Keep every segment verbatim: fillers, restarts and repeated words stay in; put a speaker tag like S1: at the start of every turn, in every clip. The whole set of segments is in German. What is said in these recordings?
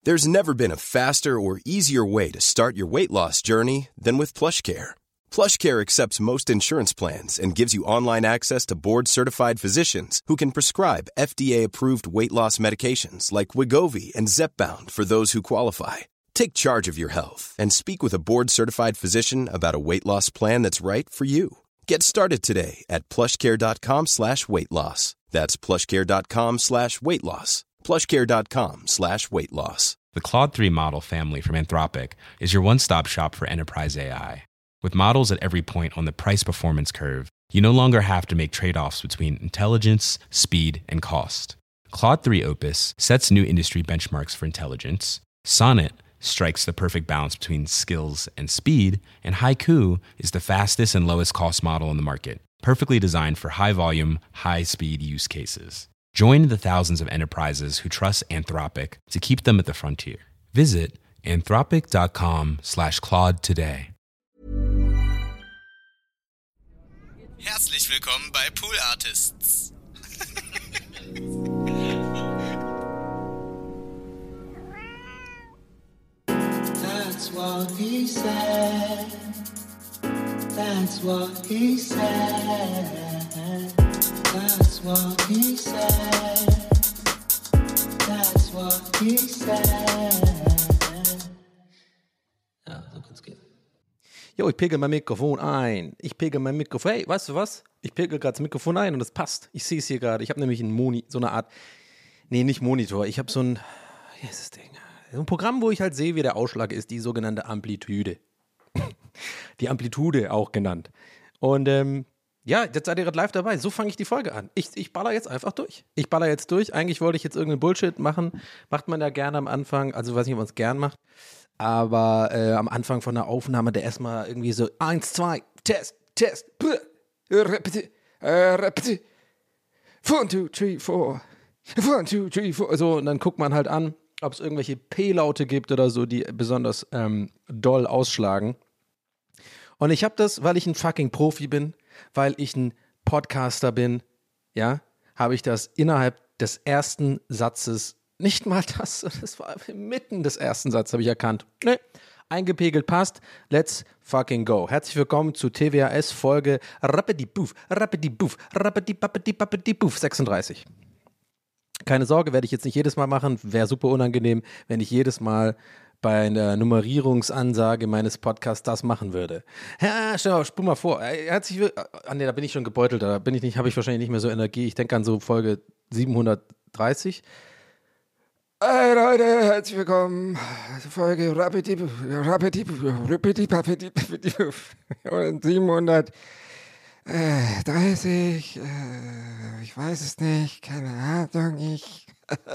S1: There's never been a faster or easier way to start your weight loss journey than with PlushCare. PlushCare accepts most insurance plans and gives you online access to board-certified physicians who can prescribe F D A-approved weight loss medications like Wegovy and Zepbound for those who qualify. Take charge of your health and speak with a board-certified physician about a weight loss plan that's right for you. Get started today at plushcare.com slash weight loss. That's plushcare.com slash weight loss. plushcare.com slash weight loss.
S2: The Claude three model family from Anthropic is your one-stop shop for enterprise A I. With models at every point on the price-performance curve, you no longer have to make trade-offs between intelligence, speed, and cost. Claude three Opus sets new industry benchmarks for intelligence. Sonnet strikes the perfect balance between skills and speed. And Haiku is the fastest and lowest-cost model on the market, perfectly designed for high-volume, high-speed use cases. Join the thousands of enterprises who trust Anthropic to keep them at the frontier. Visit anthropic.com slash Claude today.
S3: Herzlich willkommen bei Pool Artists.
S4: That's what he said. That's what he said. That's what he said. That's what he said. Ja, so kann's gehen.
S5: Jo, ich pegel mein Mikrofon ein. Ich pegel mein Mikrofon. Hey, weißt du was? Ich pegel gerade das Mikrofon ein und es passt. Ich sehe es hier gerade. Ich habe nämlich einen Moni, so eine Art, nee, nicht Monitor. Ich habe so ein, wie heißt das Ding? So ein Programm, wo ich halt sehe, wie der Ausschlag ist, die sogenannte Amplitude. Die Amplitude auch genannt. Und ähm, ja, jetzt seid ihr gerade live dabei. So fange ich die Folge an. Ich, ich baller jetzt einfach durch. Ich baller jetzt durch. Eigentlich wollte ich jetzt irgendeinen Bullshit machen. Macht man ja gerne am Anfang. Also weiß nicht, ob man es gern macht. Aber äh, am Anfang von der Aufnahme, der erstmal irgendwie so eins, zwei, Test, Test, repeti, repeti, one, two, three, four, one, two, three, four. So, und dann guckt man halt an, ob es irgendwelche P-Laute gibt oder so, die besonders ähm, doll ausschlagen. Und ich habe das, weil ich ein fucking Profi bin, weil ich ein Podcaster bin, ja, habe ich das innerhalb des ersten Satzes, nicht mal das, das war mitten des ersten Satzes, habe ich erkannt. Ne, eingepegelt passt, let's fucking go. Herzlich willkommen zu T W A S Folge Rappidi-Puff, Rappidi-Puff, Rappidi-Pappidi-Pappidi-Puff sechsunddreißig. Keine Sorge, werde ich jetzt nicht jedes Mal machen, wäre super unangenehm, wenn ich jedes Mal bei einer Nummerierungsansage meines Podcasts das machen würde. Ja, schau, spul mal vor. Herzlich, ah ne, da bin ich schon gebeutelt, da bin ich nicht, habe ich wahrscheinlich nicht mehr so Energie. Ich denke an so Folge siebenhundertdreißig. Hey Leute, herzlich willkommen zur Folge Rapidi, Rapidi, Rapidi, Rapidi, Rapidi, und siebenhundertdreißig, äh, ich weiß es nicht, keine Ahnung, ich.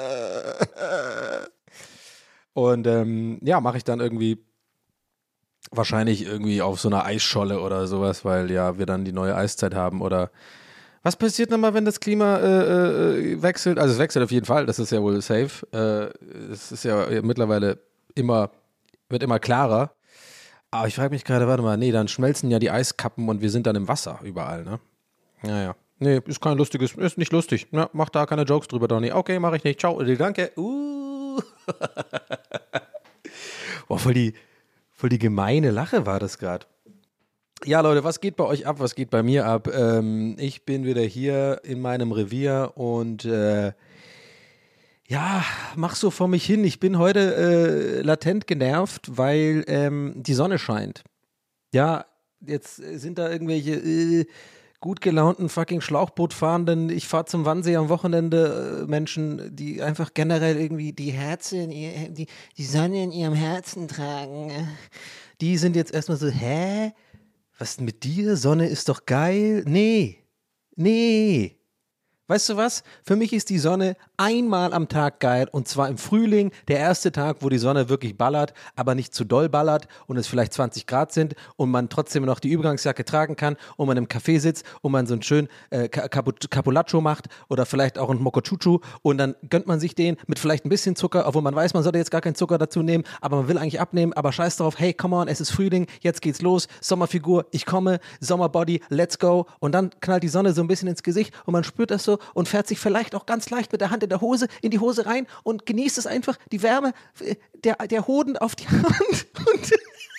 S5: Und ähm, ja, mache ich dann irgendwie wahrscheinlich irgendwie auf so einer Eisscholle oder sowas, weil ja wir dann die neue Eiszeit haben oder was passiert nochmal, wenn das Klima äh, äh, wechselt? Also es wechselt auf jeden Fall, das ist ja wohl safe. Äh, es ist ja mittlerweile immer, wird immer klarer. Aber ich frage mich gerade, warte mal, nee, dann schmelzen ja die Eiskappen und wir sind dann im Wasser überall, ne? Naja. Nee, ist kein lustiges, ist nicht lustig. Ja, mach da keine Jokes drüber, Donny. Okay, mach ich nicht. Ciao, danke. Uh. Boah, voll die, voll die gemeine Lache war das gerade. Ja, Leute, was geht bei euch ab? Was geht bei mir ab? Ähm, ich bin wieder hier in meinem Revier und äh, ja, mach so vor mich hin. Ich bin heute äh, latent genervt, weil ähm, die Sonne scheint. Ja, jetzt sind da irgendwelche äh, gut gelaunten fucking Schlauchbootfahrenden, ich fahre zum Wannsee am Wochenende, äh, Menschen, die einfach generell irgendwie die Herzen, in ihr, die, die Sonne in ihrem Herzen tragen. Die sind jetzt erstmal so, hä? Was denn mit dir? Sonne ist doch geil. Nee, nee. Weißt du was? Für mich ist die Sonne einmal am Tag geil und zwar im Frühling, der erste Tag, wo die Sonne wirklich ballert, aber nicht zu doll ballert und es vielleicht zwanzig Grad sind und man trotzdem noch die Übergangsjacke tragen kann und man im Café sitzt und man so einen schönen äh, Capulaccio macht oder vielleicht auch einen Mocochuchu und dann gönnt man sich den mit vielleicht ein bisschen Zucker, obwohl man weiß, man sollte jetzt gar keinen Zucker dazu nehmen, aber man will eigentlich abnehmen, aber scheiß drauf, hey, come on, es ist Frühling, jetzt geht's los, Sommerfigur, ich komme, Sommerbody, let's go und dann knallt die Sonne so ein bisschen ins Gesicht und man spürt das so und fährt sich vielleicht auch ganz leicht mit der Hand in der Hose, in die Hose rein und genießt es einfach, die Wärme, der, der Hoden auf die Hand und,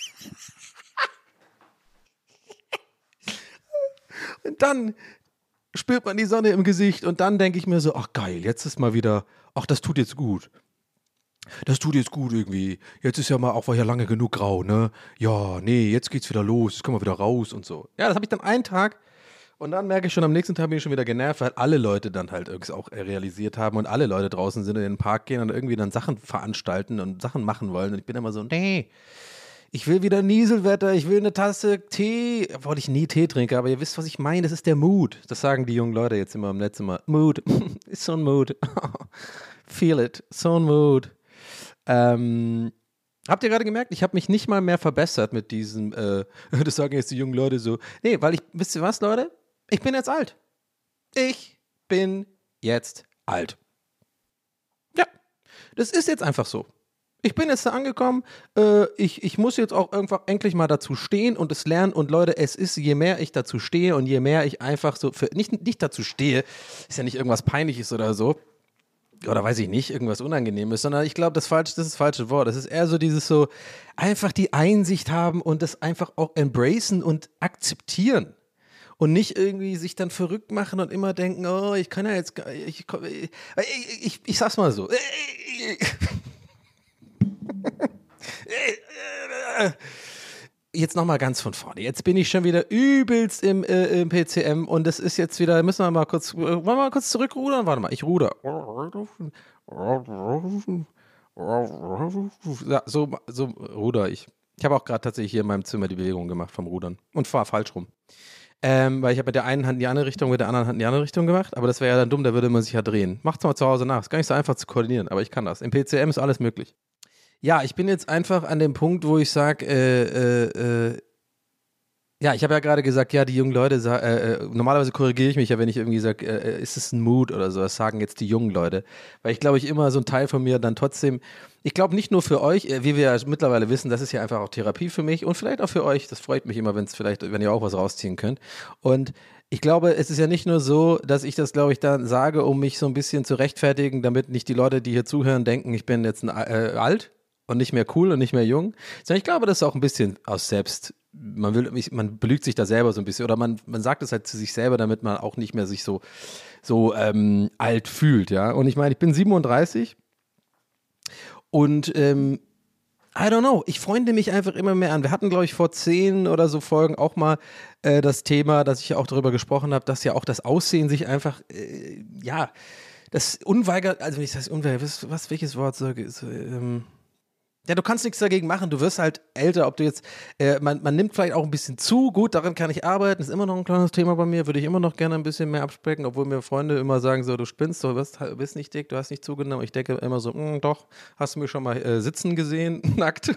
S5: und dann spürt man die Sonne im Gesicht und dann denke ich mir so, ach geil, jetzt ist mal wieder, ach das tut jetzt gut. Das tut jetzt gut irgendwie. Jetzt ist ja mal auch war ja lange genug grau, ne? Ja, nee, jetzt geht's wieder los, jetzt können wir wieder raus und so. Ja, das habe ich dann einen Tag und dann merke ich schon, am nächsten Tag bin ich schon wieder genervt, weil alle Leute dann halt irgendwie auch realisiert haben und alle Leute draußen sind und in den Park gehen und irgendwie dann Sachen veranstalten und Sachen machen wollen und ich bin immer so, nee, ich will wieder Nieselwetter, ich will eine Tasse Tee, obwohl ich nie Tee trinke, aber ihr wisst, was ich meine, das ist der Mood. Das sagen die jungen Leute jetzt immer im Netz immer. Mood, ist so ein Mood. Feel it, so ein Mood. Ähm, habt ihr gerade gemerkt, ich habe mich nicht mal mehr verbessert mit diesem, äh, das sagen jetzt die jungen Leute so, nee, weil ich, wisst ihr was, Leute? Ich bin jetzt alt. Ich bin jetzt alt. Ja, das ist jetzt einfach so. Ich bin jetzt da angekommen, äh, ich, ich muss jetzt auch irgendwann endlich mal dazu stehen und es lernen und Leute, es ist, je mehr ich dazu stehe und je mehr ich einfach so, für, nicht, nicht dazu stehe, ist ja nicht irgendwas Peinliches oder so, oder weiß ich nicht, irgendwas Unangenehmes, sondern ich glaube, das, falsch, das ist das falsche Wort. Das ist eher so dieses so, einfach die Einsicht haben und das einfach auch embracen und akzeptieren. Und nicht irgendwie sich dann verrückt machen und immer denken, oh, ich kann ja jetzt, ich, ich, ich, ich, ich sag's mal so. Jetzt nochmal ganz von vorne. Jetzt bin ich schon wieder übelst im, äh, im P C M und das ist jetzt wieder, müssen wir mal kurz, wollen wir mal kurz zurückrudern? Warte mal, ich ruder. Ja, so, so ruder ich. Ich habe auch gerade tatsächlich hier in meinem Zimmer die Bewegung gemacht vom Rudern und fahre falsch rum. Ähm, weil ich habe mit der einen Hand in die andere Richtung, mit der anderen Hand in die andere Richtung gemacht, aber das wäre ja dann dumm, da würde man sich ja drehen. Macht's mal zu Hause nach, ist gar nicht so einfach zu koordinieren, aber ich kann das. Im P C M ist alles möglich. Ja, ich bin jetzt einfach an dem Punkt, wo ich sage, äh, äh, äh, ja, ich habe ja gerade gesagt, ja, die jungen Leute, äh, äh, normalerweise korrigiere ich mich ja, wenn ich irgendwie sage, äh, ist es ein Mood oder so, das sagen jetzt die jungen Leute, weil ich glaube, ich immer so ein Teil von mir dann trotzdem, ich glaube nicht nur für euch, äh, wie wir ja mittlerweile wissen, das ist ja einfach auch Therapie für mich und vielleicht auch für euch, das freut mich immer, wenn es vielleicht, wenn ihr auch was rausziehen könnt und ich glaube, es ist ja nicht nur so, dass ich das, glaube ich, dann sage, um mich so ein bisschen zu rechtfertigen, damit nicht die Leute, die hier zuhören, denken, ich bin jetzt ein, äh, alt und nicht mehr cool und nicht mehr jung, sondern ich glaube, das ist auch ein bisschen aus selbst, man will, man belügt sich da selber so ein bisschen oder man, man sagt es halt zu sich selber, damit man auch nicht mehr sich so, so ähm, alt fühlt, ja. Und ich meine, ich bin siebenunddreißig und ähm, I don't know, ich freunde mich einfach immer mehr an. Wir hatten, glaube ich, vor zehn oder so Folgen auch mal äh, das Thema, dass ich auch darüber gesprochen habe, dass ja auch das Aussehen sich einfach, äh, ja, das unweigert, also wie heißt unweigert, was, was welches Wort so, so ähm, ja, du kannst nichts dagegen machen, du wirst halt älter, ob du jetzt, äh, man, man nimmt vielleicht auch ein bisschen zu, gut, daran kann ich arbeiten, ist immer noch ein kleines Thema bei mir, würde ich immer noch gerne ein bisschen mehr abspecken, obwohl mir Freunde immer sagen so, du spinnst, du bist, bist nicht dick, du hast nicht zugenommen, ich denke immer so, doch, hast du mich schon mal äh, sitzen gesehen, nackt.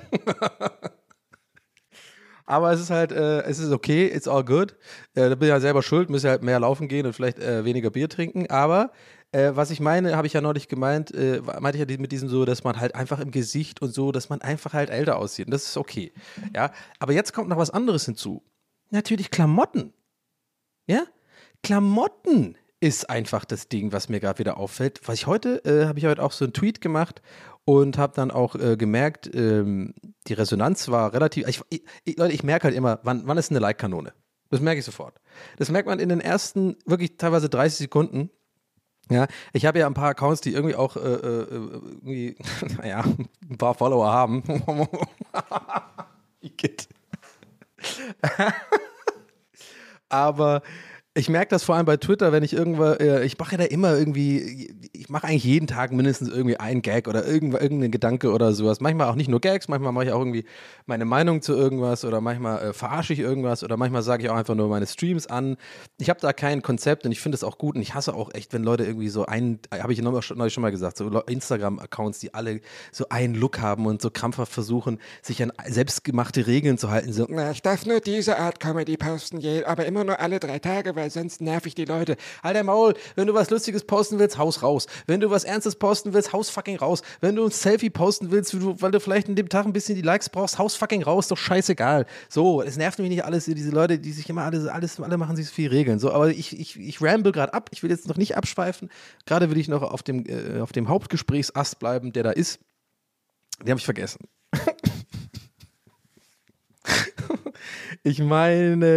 S5: Aber es ist halt, äh, es ist okay, it's all good, äh, da bin ich ja selber schuld, müsste halt mehr laufen gehen und vielleicht äh, weniger Bier trinken, aber Äh, was ich meine, habe ich ja neulich gemeint, äh, meinte ich ja mit diesem so, dass man halt einfach im Gesicht und so, dass man einfach halt älter aussieht. Und das ist okay. Ja, aber jetzt kommt noch was anderes hinzu. Natürlich Klamotten. Ja, Klamotten ist einfach das Ding, was mir gerade wieder auffällt. Was ich heute, äh, habe ich heute auch so einen Tweet gemacht und habe dann auch äh, gemerkt, ähm, die Resonanz war relativ, ich, ich, Leute, ich merke halt immer, wann, wann ist eine Like-Kanone? Das merke ich sofort. Das merkt man in den ersten, wirklich teilweise dreißig Sekunden. Ja, ich habe ja ein paar Accounts, die irgendwie auch äh, äh, irgendwie, naja, ein paar Follower haben. Igitt. Aber ich merke das vor allem bei Twitter, wenn ich irgendwo, äh, ich mache ja da immer irgendwie, ich mache eigentlich jeden Tag mindestens irgendwie einen Gag oder irgend, irgendeinen Gedanke oder sowas. Manchmal auch nicht nur Gags, manchmal mache ich auch irgendwie meine Meinung zu irgendwas oder manchmal äh, verarsche ich irgendwas oder manchmal sage ich auch einfach nur meine Streams an. Ich habe da kein Konzept und ich finde es auch gut und ich hasse auch echt, wenn Leute irgendwie so einen, habe ich neulich schon mal gesagt, so Instagram-Accounts, die alle so einen Look haben und so krampfhaft versuchen, sich an selbstgemachte Regeln zu halten. So,
S6: Na, ich darf nur diese Art Comedy posten, aber immer nur alle drei Tage, weil sonst nerv ich die Leute.
S5: Halt dein Maul, wenn du was Lustiges posten willst, haus raus. Wenn du was Ernstes posten willst, haus fucking raus. Wenn du ein Selfie posten willst, weil du vielleicht an dem Tag ein bisschen die Likes brauchst, haus fucking raus, doch scheißegal. So, es nervt mich nicht alles, diese Leute, die sich immer alles, alles alle machen sich so viel Regeln. So, aber ich, ich, ich ramble gerade ab, ich will jetzt noch nicht abschweifen. Gerade will ich noch auf dem, äh, auf dem Hauptgesprächsast bleiben, der da ist. Den habe ich vergessen. Ich meine,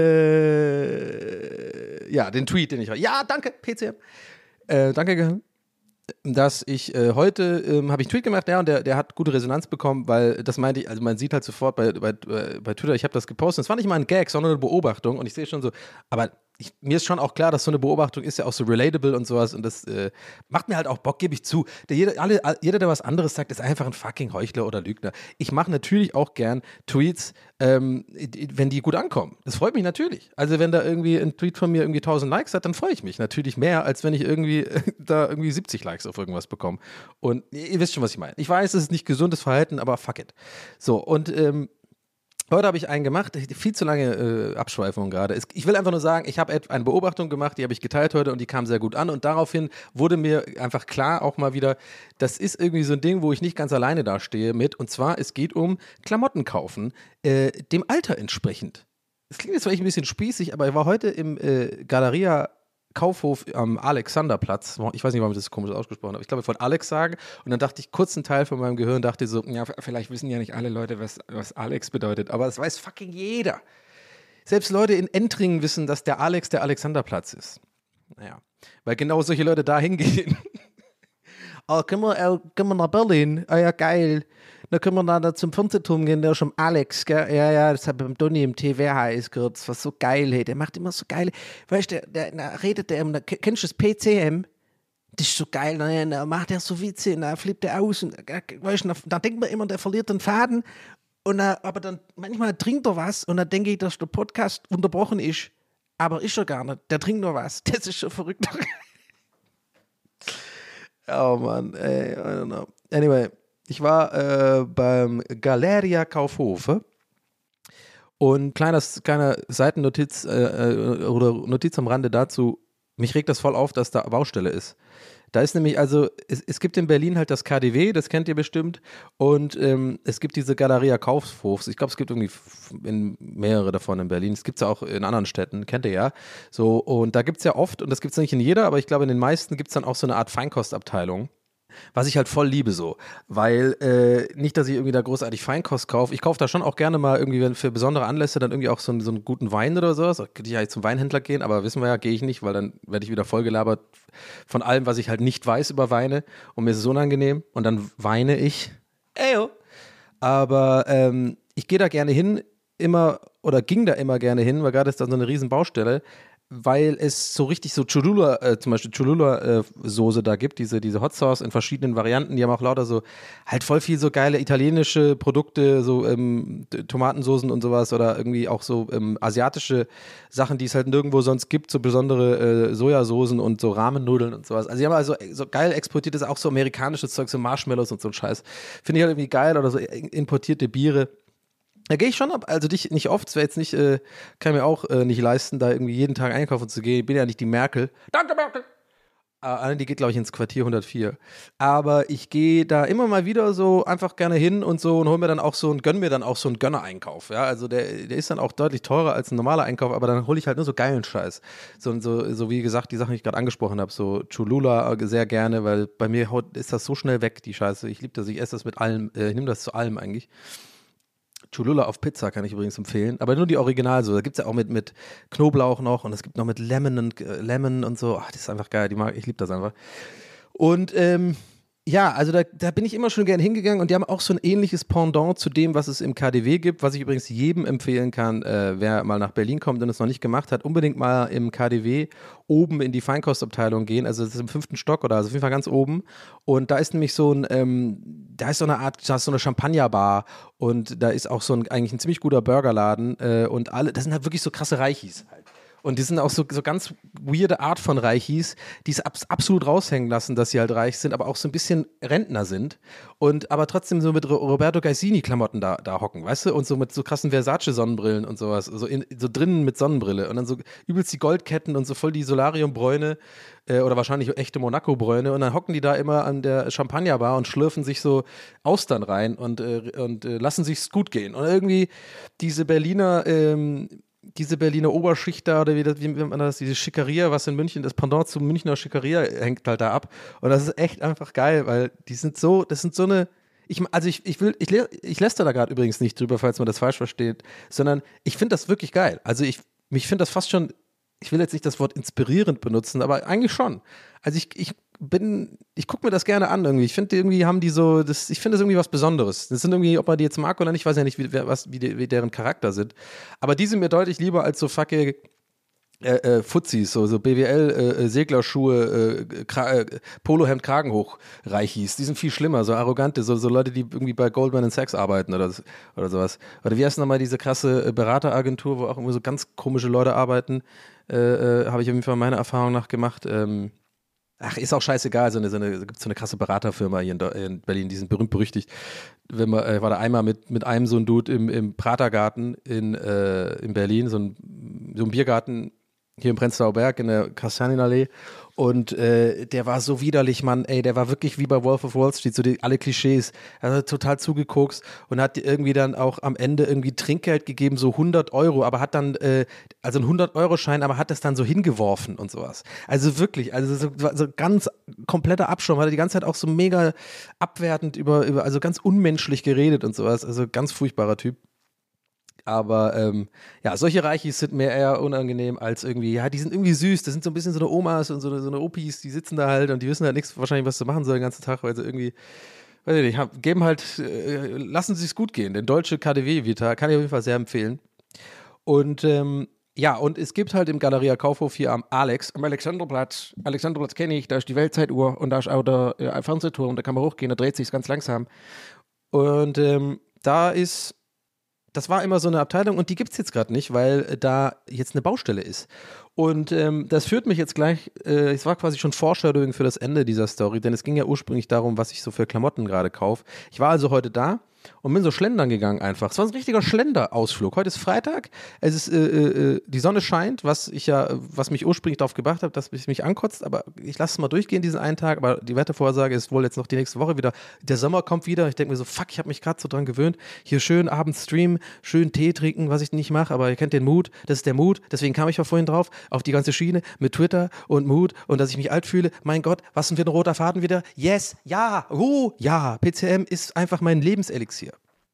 S5: ja, den Tweet, den ich habe. Ja, danke, P C M. Äh, danke, dass ich äh, heute, ähm, habe ich einen Tweet gemacht, ja, und der, der hat gute Resonanz bekommen, weil das meinte ich, also man sieht halt sofort bei, bei, bei Twitter, ich habe das gepostet, das war nicht mal ein Gag, sondern eine Beobachtung und ich sehe schon so, aber ich, mir ist schon auch klar, dass so eine Beobachtung ist ja auch so relatable und sowas und das äh, macht mir halt auch Bock, gebe ich zu. Der, jeder, alle, jeder, der was anderes sagt, ist einfach ein fucking Heuchler oder Lügner. Ich mache natürlich auch gern Tweets, ähm, wenn die gut ankommen. Das freut mich natürlich. Also wenn da irgendwie ein Tweet von mir irgendwie tausend Likes hat, dann freue ich mich natürlich mehr, als wenn ich irgendwie äh, da irgendwie siebzig Likes auf irgendwas bekomme. Und ihr wisst schon, was ich meine. Ich weiß, es ist nicht gesundes Verhalten, aber fuck it. So, und ähm, heute habe ich einen gemacht, viel zu lange äh, Abschweifung gerade. Ich will einfach nur sagen, ich habe eine Beobachtung gemacht, die habe ich geteilt heute und die kam sehr gut an und daraufhin wurde mir einfach klar auch mal wieder, das ist irgendwie so ein Ding, wo ich nicht ganz alleine dastehe mit und zwar, es geht um Klamotten kaufen, äh, dem Alter entsprechend. Das klingt jetzt vielleicht ein bisschen spießig, aber ich war heute im äh, Galeria Kaufhof am Alexanderplatz. Ich weiß nicht, warum ich das so komisch ausgesprochen habe. Ich glaube, ich wollte Alex sagen. Und dann dachte ich, kurz einen Teil von meinem Gehirn dachte so, ja, vielleicht wissen ja nicht alle Leute, was, was Alex bedeutet. Aber das weiß fucking jeder. Selbst Leute in Entringen wissen, dass der Alex der Alexanderplatz ist. Naja, weil genau solche Leute da hingehen. Oh, können wir, äh, können wir nach Berlin? Ah ja, geil. Dann können wir da zum Fernsehturm gehen, der ist schon Alex, gell? Ja, ja, das hat beim Donny im T V H gehört, das war so geil, hey. Der macht immer so geile, weißt du, der, der, der redet der immer, kennst du das P C M? Das ist so geil, dann, dann macht er so Witze, und dann flippt er aus und, weißt du, dann denkt man immer, der verliert den Faden, und dann, aber dann, manchmal trinkt er was, und dann denke ich, dass der Podcast unterbrochen ist, aber ist er gar nicht, der trinkt nur was, das ist schon verrückt. Oh Mann, ey, I don't know. Anyway, ich war äh, beim Galeria Kaufhof und kleiner, kleiner Seitennotiz äh, oder Notiz am Rande dazu, mich regt das voll auf, dass da Baustelle ist. Da ist nämlich, also, es, es gibt in Berlin halt das K D W, das kennt ihr bestimmt, und ähm, es gibt diese Galeria Kaufhofs. Ich glaube, es gibt irgendwie in mehrere davon in Berlin. Es gibt es ja auch in anderen Städten, kennt ihr ja. So, und da gibt es ja oft, und das gibt es nicht in jeder, aber ich glaube, in den meisten gibt es dann auch so eine Art Feinkostabteilung. Was ich halt voll liebe so, weil äh, nicht, dass ich irgendwie da großartig Feinkost kaufe. Ich kaufe da schon auch gerne mal irgendwie wenn für besondere Anlässe dann irgendwie auch so, so einen guten Wein oder sowas. Da könnte ich eigentlich zum Weinhändler gehen, aber wissen wir ja, gehe ich nicht, weil dann werde ich wieder vollgelabert von allem, was ich halt nicht weiß über Weine und mir ist es unangenehm und dann weine ich. Eyo. Aber ähm, ich gehe da gerne hin, immer oder ging da immer gerne hin, weil gerade ist da so eine riesen Baustelle, weil es so richtig so Cholula, äh, zum Beispiel Cholula-Soße äh, da gibt, diese, diese Hot Sauce in verschiedenen Varianten, die haben auch lauter so, halt voll viel so geile italienische Produkte, so ähm, Tomatensoßen und sowas oder irgendwie auch so ähm, asiatische Sachen, die es halt nirgendwo sonst gibt, so besondere äh, Sojasoßen und so Ramen-Nudeln und sowas. Also die haben also so geil exportiertes, auch so amerikanisches Zeug, so Marshmallows und so ein Scheiß. Finde ich halt irgendwie geil oder so importierte Biere. Da gehe ich schon ab, also dich nicht oft, es wäre jetzt nicht, äh, kann mir auch äh, nicht leisten, da irgendwie jeden Tag einkaufen zu gehen. Ich bin ja nicht die Merkel. Danke, Merkel! Äh, die geht, glaube ich, ins Quartier hundertvier. Aber ich gehe da immer mal wieder so einfach gerne hin und so und hol mir dann auch so und gönn mir dann auch so einen Gönner-Einkauf. Ja, also der, der ist dann auch deutlich teurer als ein normaler Einkauf, aber dann hole ich halt nur so geilen Scheiß. So, so, so wie gesagt, die Sachen, die ich gerade angesprochen habe, so Cholula sehr gerne, weil bei mir ist das so schnell weg, die Scheiße. Ich liebe das, ich esse das mit allem, äh, ich nehme das zu allem eigentlich. Cholula auf Pizza kann ich übrigens empfehlen, aber nur die Original so. Da gibt es ja auch mit, mit Knoblauch noch und es gibt noch mit Lemon und, äh, Lemon und so. Ach, das ist einfach geil, die mag, ich liebe das einfach. Und ähm, ja, also da, da bin ich immer schon gern hingegangen und die haben auch so ein ähnliches Pendant zu dem, was es im K D W gibt, was ich übrigens jedem empfehlen kann, äh, wer mal nach Berlin kommt und es noch nicht gemacht hat, unbedingt mal im K D W oben in die Feinkostabteilung gehen, also das ist im fünften Stock oder also auf jeden Fall ganz oben und da ist nämlich so ein, ähm, da ist so eine Art, da ist so eine Champagnerbar und da ist auch so ein, eigentlich ein ziemlich guter Burgerladen äh, und alle, das sind halt wirklich so krasse Reichis halt. Und die sind auch so, so ganz weirde Art von Reichis, die es abs- absolut raushängen lassen, dass sie halt reich sind, aber auch so ein bisschen Rentner sind und aber trotzdem so mit Ro- Roberto Gaisini-Klamotten da, da hocken, weißt du? Und so mit so krassen Versace-Sonnenbrillen und sowas, so, in, so drinnen mit Sonnenbrille und dann so übelst die Goldketten und so voll die Solariumbräune äh, oder wahrscheinlich echte Monaco-Bräune und dann hocken die da immer an der Champagnerbar und schlürfen sich so Austern rein und, äh, und äh, lassen sich's gut gehen. Und irgendwie diese Berliner ähm, diese Berliner Oberschicht da, oder wie, das, wie nennt man das, diese Schickeria, was in München, das Pendant zum Münchner Schickeria hängt halt da ab. Und das ist echt einfach geil, weil die sind so, das sind so eine, ich, also ich, ich will, ich, ich lästere da gerade übrigens nicht drüber, falls man das falsch versteht, sondern ich finde das wirklich geil. Also ich, mich finde das fast schon, ich will jetzt nicht das Wort inspirierend benutzen, aber eigentlich schon. Also ich, ich bin, ich gucke mir das gerne an irgendwie. Ich finde irgendwie haben die so, das, ich finde das irgendwie was Besonderes. Das sind irgendwie, ob man die jetzt mag oder nicht, ich weiß ja nicht, wie, wer, was, wie, die, wie deren Charakter sind. Aber die sind mir deutlich lieber als so fucking äh, äh, Fuzis, so, so B W L-Seglerschuhe, äh, äh, äh, Polohemd Kragen hoch Reichis. Die sind viel schlimmer, so arrogante, so, so Leute, die irgendwie bei Goldman and Sachs arbeiten oder, oder sowas. Oder wie heißt nochmal diese krasse äh, Berateragentur, wo auch irgendwie so ganz komische Leute arbeiten. Äh, äh, habe ich auf jeden Fall meiner Erfahrung nach gemacht. Ähm, Ach, ist auch scheißegal, so eine, so eine, gibt so eine krasse Beraterfirma hier in, in Berlin, die sind berühmt berüchtigt. Wenn man, äh, war da einmal mit, mit einem so ein Dude im, im Pratergarten in, äh, in Berlin, so ein, so ein Biergarten hier im Prenzlauer Berg in der Kastanienallee und äh, der war so widerlich, Mann, ey, der war wirklich wie bei Wolf of Wall Street, so die, alle Klischees, also total zugekokst und hat irgendwie dann auch am Ende irgendwie Trinkgeld gegeben, so hundert Euro, aber hat dann, äh, also ein hundert-Euro-Schein, aber hat das dann so hingeworfen und sowas. Also wirklich, also so, so ganz kompletter Abschaum, hat er die ganze Zeit auch so mega abwertend über, über, also ganz unmenschlich geredet und sowas, also ganz furchtbarer Typ. Aber ähm, ja, solche Reichis sind mir eher unangenehm als irgendwie, ja, die sind irgendwie süß, das sind so ein bisschen so eine Omas und so eine, so eine Opis, die sitzen da halt und die wissen halt nichts wahrscheinlich, was sie machen sollen den ganzen Tag, weil sie irgendwie, weiß ich nicht, hab, geben halt, äh, lassen sie es gut gehen. Den deutsche K D W-Vita kann ich auf jeden Fall sehr empfehlen. Und ähm, ja, und es gibt halt im Galeria Kaufhof hier am Alex, am Alexanderplatz, Alexanderplatz kenne ich, da ist die Weltzeituhr und da ist auch der äh, Fernsehturm, da kann man hochgehen, da dreht sich ganz langsam. Und ähm, da ist das war immer so eine Abteilung und die gibt es jetzt gerade nicht, weil da jetzt eine Baustelle ist. Und ähm, das führt mich jetzt gleich, äh, es war quasi schon Foreshadowing für das Ende dieser Story, denn es ging ja ursprünglich darum, was ich so für Klamotten gerade kaufe. Ich war also heute da und bin so schlendern gegangen einfach. Es war ein richtiger Schlenderausflug. Heute ist Freitag, es ist, äh, äh, die Sonne scheint, was ich ja, was mich ursprünglich darauf gebracht habe, dass es mich ankotzt, aber ich lasse es mal durchgehen, diesen einen Tag, aber die Wettervorhersage ist wohl jetzt noch die nächste Woche wieder. Der Sommer kommt wieder, ich denke mir so, fuck, ich habe mich gerade so dran gewöhnt, hier schön abends streamen, schön Tee trinken, was ich nicht mache, aber ihr kennt den Mut, das ist der Mut, deswegen kam ich auch vorhin drauf, auf die ganze Schiene mit Twitter und Mut und dass ich mich alt fühle, mein Gott, was sind wir ein roter Faden wieder? Yes, ja, uh, ja, P C M ist einfach mein Lebenselixier.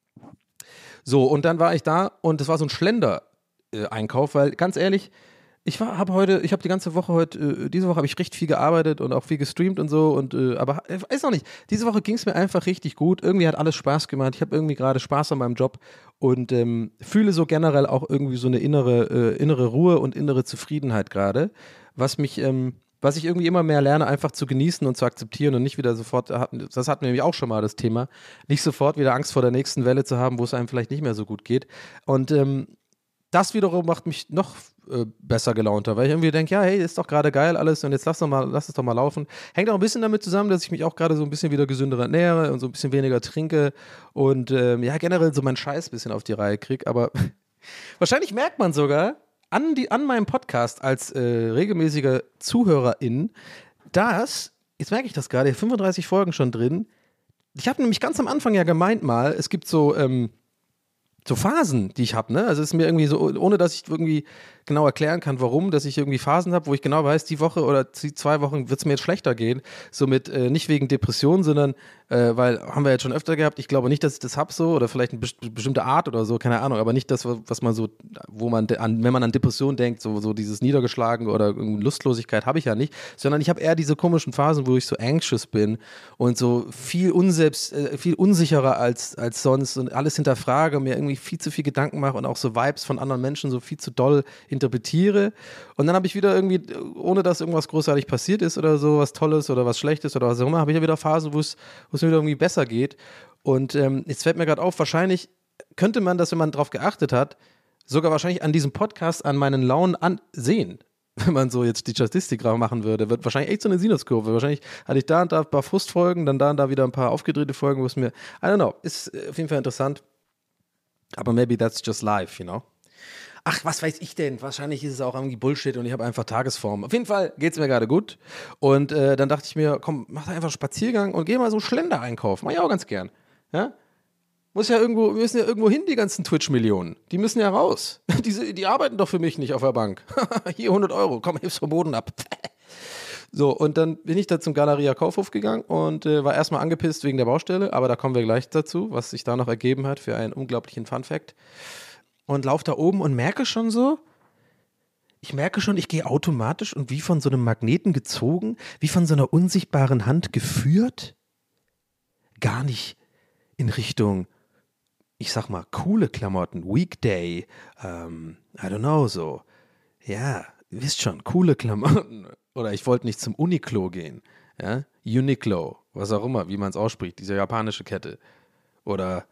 S5: So, und dann war ich da und das war so ein Schlender-Einkauf, weil ganz ehrlich, ich war, habe heute, ich habe die ganze Woche heute, äh, diese Woche habe ich recht viel gearbeitet und auch viel gestreamt und so und äh, aber ich weiß auch nicht, diese Woche ging es mir einfach richtig gut, irgendwie hat alles Spaß gemacht, ich habe irgendwie gerade Spaß an meinem Job und ähm, fühle so generell auch irgendwie so eine innere, äh, innere Ruhe und innere Zufriedenheit gerade, was mich, ähm, was ich irgendwie immer mehr lerne, einfach zu genießen und zu akzeptieren und nicht wieder sofort, das hatten wir nämlich auch schon mal das Thema, nicht sofort wieder Angst vor der nächsten Welle zu haben, wo es einem vielleicht nicht mehr so gut geht. Und ähm, das wiederum macht mich noch äh, besser gelaunter, weil ich irgendwie denke, ja, hey, ist doch gerade geil alles und jetzt lass, doch mal, lass es doch mal laufen. Hängt auch ein bisschen damit zusammen, dass ich mich auch gerade so ein bisschen wieder gesünder ernähre und so ein bisschen weniger trinke und ähm, ja, generell so meinen Scheiß ein bisschen auf die Reihe kriege, aber wahrscheinlich merkt man sogar, An, die, an meinem Podcast als äh, regelmäßiger Zuhörerin, dass, jetzt merke ich das gerade, fünfunddreißig Folgen schon drin. Ich habe nämlich ganz am Anfang ja gemeint mal, es gibt so, ähm, so Phasen, die ich habe, ne? Also es ist mir irgendwie so, ohne dass ich irgendwie genau erklären kann, warum, dass ich irgendwie Phasen habe, wo ich genau weiß, die Woche oder die zwei Wochen wird es mir jetzt schlechter gehen. Somit äh, nicht wegen Depressionen, sondern äh, weil, haben wir jetzt schon öfter gehabt, ich glaube nicht, dass ich das habe so oder vielleicht eine best- bestimmte Art oder so, keine Ahnung, aber nicht das, was man so, wo man, de- an, wenn man an Depression denkt, so, so dieses Niedergeschlagen oder Lustlosigkeit habe ich ja nicht, sondern ich habe eher diese komischen Phasen, wo ich so anxious bin und so viel unselbst, äh, viel unsicherer als, als sonst und alles hinterfrage und mir irgendwie viel zu viel Gedanken mache und auch so Vibes von anderen Menschen so viel zu doll interpretiere und dann habe ich wieder irgendwie, ohne dass irgendwas großartig passiert ist oder so, was Tolles oder was Schlechtes oder was auch immer, habe ich ja wieder Phasen, wo es wo es mir wieder irgendwie besser geht und ähm, jetzt fällt mir gerade auf, wahrscheinlich könnte man das, wenn man drauf geachtet hat sogar wahrscheinlich an diesem Podcast an meinen Launen ansehen. Wenn man so jetzt die Statistik machen würde, wird wahrscheinlich echt so eine Sinuskurve. Wahrscheinlich hatte ich da und da ein paar Frustfolgen, dann da und da wieder ein paar aufgedrehte Folgen, wo es mir, I don't know, ist auf jeden Fall interessant. Aber maybe that's just life, you know. Ach, was weiß ich denn? Wahrscheinlich ist es auch irgendwie Bullshit und ich habe einfach Tagesform. Auf jeden Fall geht es mir gerade gut. Und äh, dann dachte ich mir, komm, mach doch einfach einen Spaziergang und geh mal so Schlender einkaufen. Mach ich auch ganz gern. Ja? Muss ja irgendwo, müssen ja irgendwo hin, die ganzen Twitch-Millionen. Die müssen ja raus. Die, die arbeiten doch für mich nicht auf der Bank. Hier hundert Euro, komm, heb's vom Boden ab. So, und dann bin ich da zum Galeria Kaufhof gegangen und äh, war erstmal angepisst wegen der Baustelle, aber da kommen wir gleich dazu, was sich da noch ergeben hat für einen unglaublichen Fun-Fact. Und laufe da oben und merke schon so, ich merke schon, ich gehe automatisch und wie von so einem Magneten gezogen, wie von so einer unsichtbaren Hand geführt, gar nicht in Richtung, ich sag mal, coole Klamotten, Weekday, ähm, I don't know, so, ja, ihr wisst schon, coole Klamotten. Oder ich wollte nicht zum Uniqlo gehen, ja, Uniqlo, was auch immer, wie man es ausspricht, diese japanische Kette. Oder,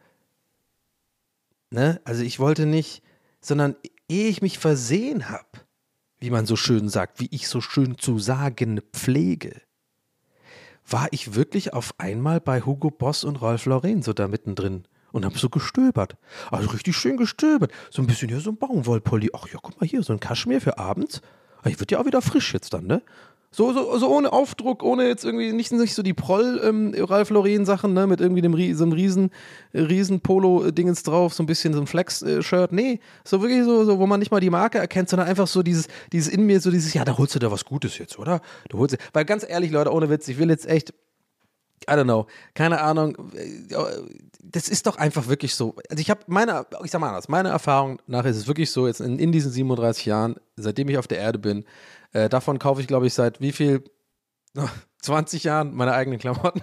S5: ne, also ich wollte nicht, sondern ehe ich mich versehen habe, wie man so schön sagt, wie ich so schön zu sagen pflege, war ich wirklich auf einmal bei Hugo Boss und Ralph Lauren so da mittendrin und habe so gestöbert. Also richtig schön gestöbert. So ein bisschen hier so ein Baumwollpulli. Ach ja, guck mal hier, so ein Kaschmir für abends. Ich wird ja auch wieder frisch jetzt dann, ne? So, so, so ohne Aufdruck, ohne jetzt irgendwie, nicht, nicht so die Proll ähm, Ralph Lauren Sachen, ne, mit irgendwie dem, so einem riesen, riesen Polo-Dingens drauf, so ein bisschen so ein Flex-Shirt. Nee, so wirklich so, so, wo man nicht mal die Marke erkennt, sondern einfach so dieses, dieses in mir, so dieses, ja, da holst du da was Gutes jetzt, oder? Du holst, weil ganz ehrlich, Leute, ohne Witz, ich will jetzt echt, I don't know, keine Ahnung, das ist doch einfach wirklich so. Also ich habe meine, ich sag mal anders, meine Erfahrung nach ist es wirklich so, jetzt in, in diesen siebenunddreißig Jahren, seitdem ich auf der Erde bin, äh, davon kaufe ich, glaube ich, seit wie viel, zwanzig Jahren meine eigenen Klamotten.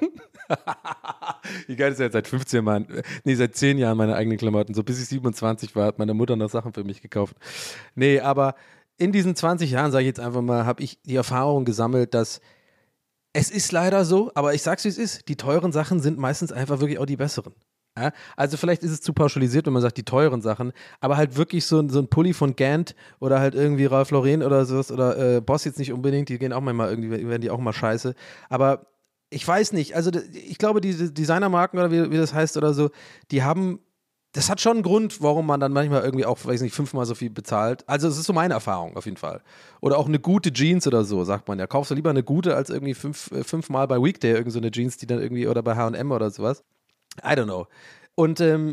S5: Wie geil ist das jetzt, seit fünfzehn Jahren, nee, seit zehn Jahren meine eigenen Klamotten. So bis ich siebenundzwanzig war, hat meine Mutter noch Sachen für mich gekauft. Nee, aber in diesen zwanzig Jahren, sage ich jetzt einfach mal, habe ich die Erfahrung gesammelt, dass es ist leider so, aber ich sag's wie es ist, die teuren Sachen sind meistens einfach wirklich auch die besseren. Ja? Also vielleicht ist es zu pauschalisiert, wenn man sagt, die teuren Sachen, aber halt wirklich so, so ein Pulli von Gant oder halt irgendwie Ralph Lauren oder sowas oder äh, Boss jetzt nicht unbedingt, die gehen auch manchmal irgendwie, werden die auch mal scheiße, aber ich weiß nicht, also ich glaube, diese Designermarken oder wie, wie das heißt oder so, die haben, das hat schon einen Grund, warum man dann manchmal irgendwie auch, weiß nicht, fünfmal so viel bezahlt. Also es ist so meine Erfahrung auf jeden Fall. Oder auch eine gute Jeans oder so, sagt man ja. Kaufst du lieber eine gute als irgendwie fünf, äh, fünfmal bei Weekday irgend so eine Jeans, die dann irgendwie, oder bei H und M oder sowas. I don't know. Und ähm,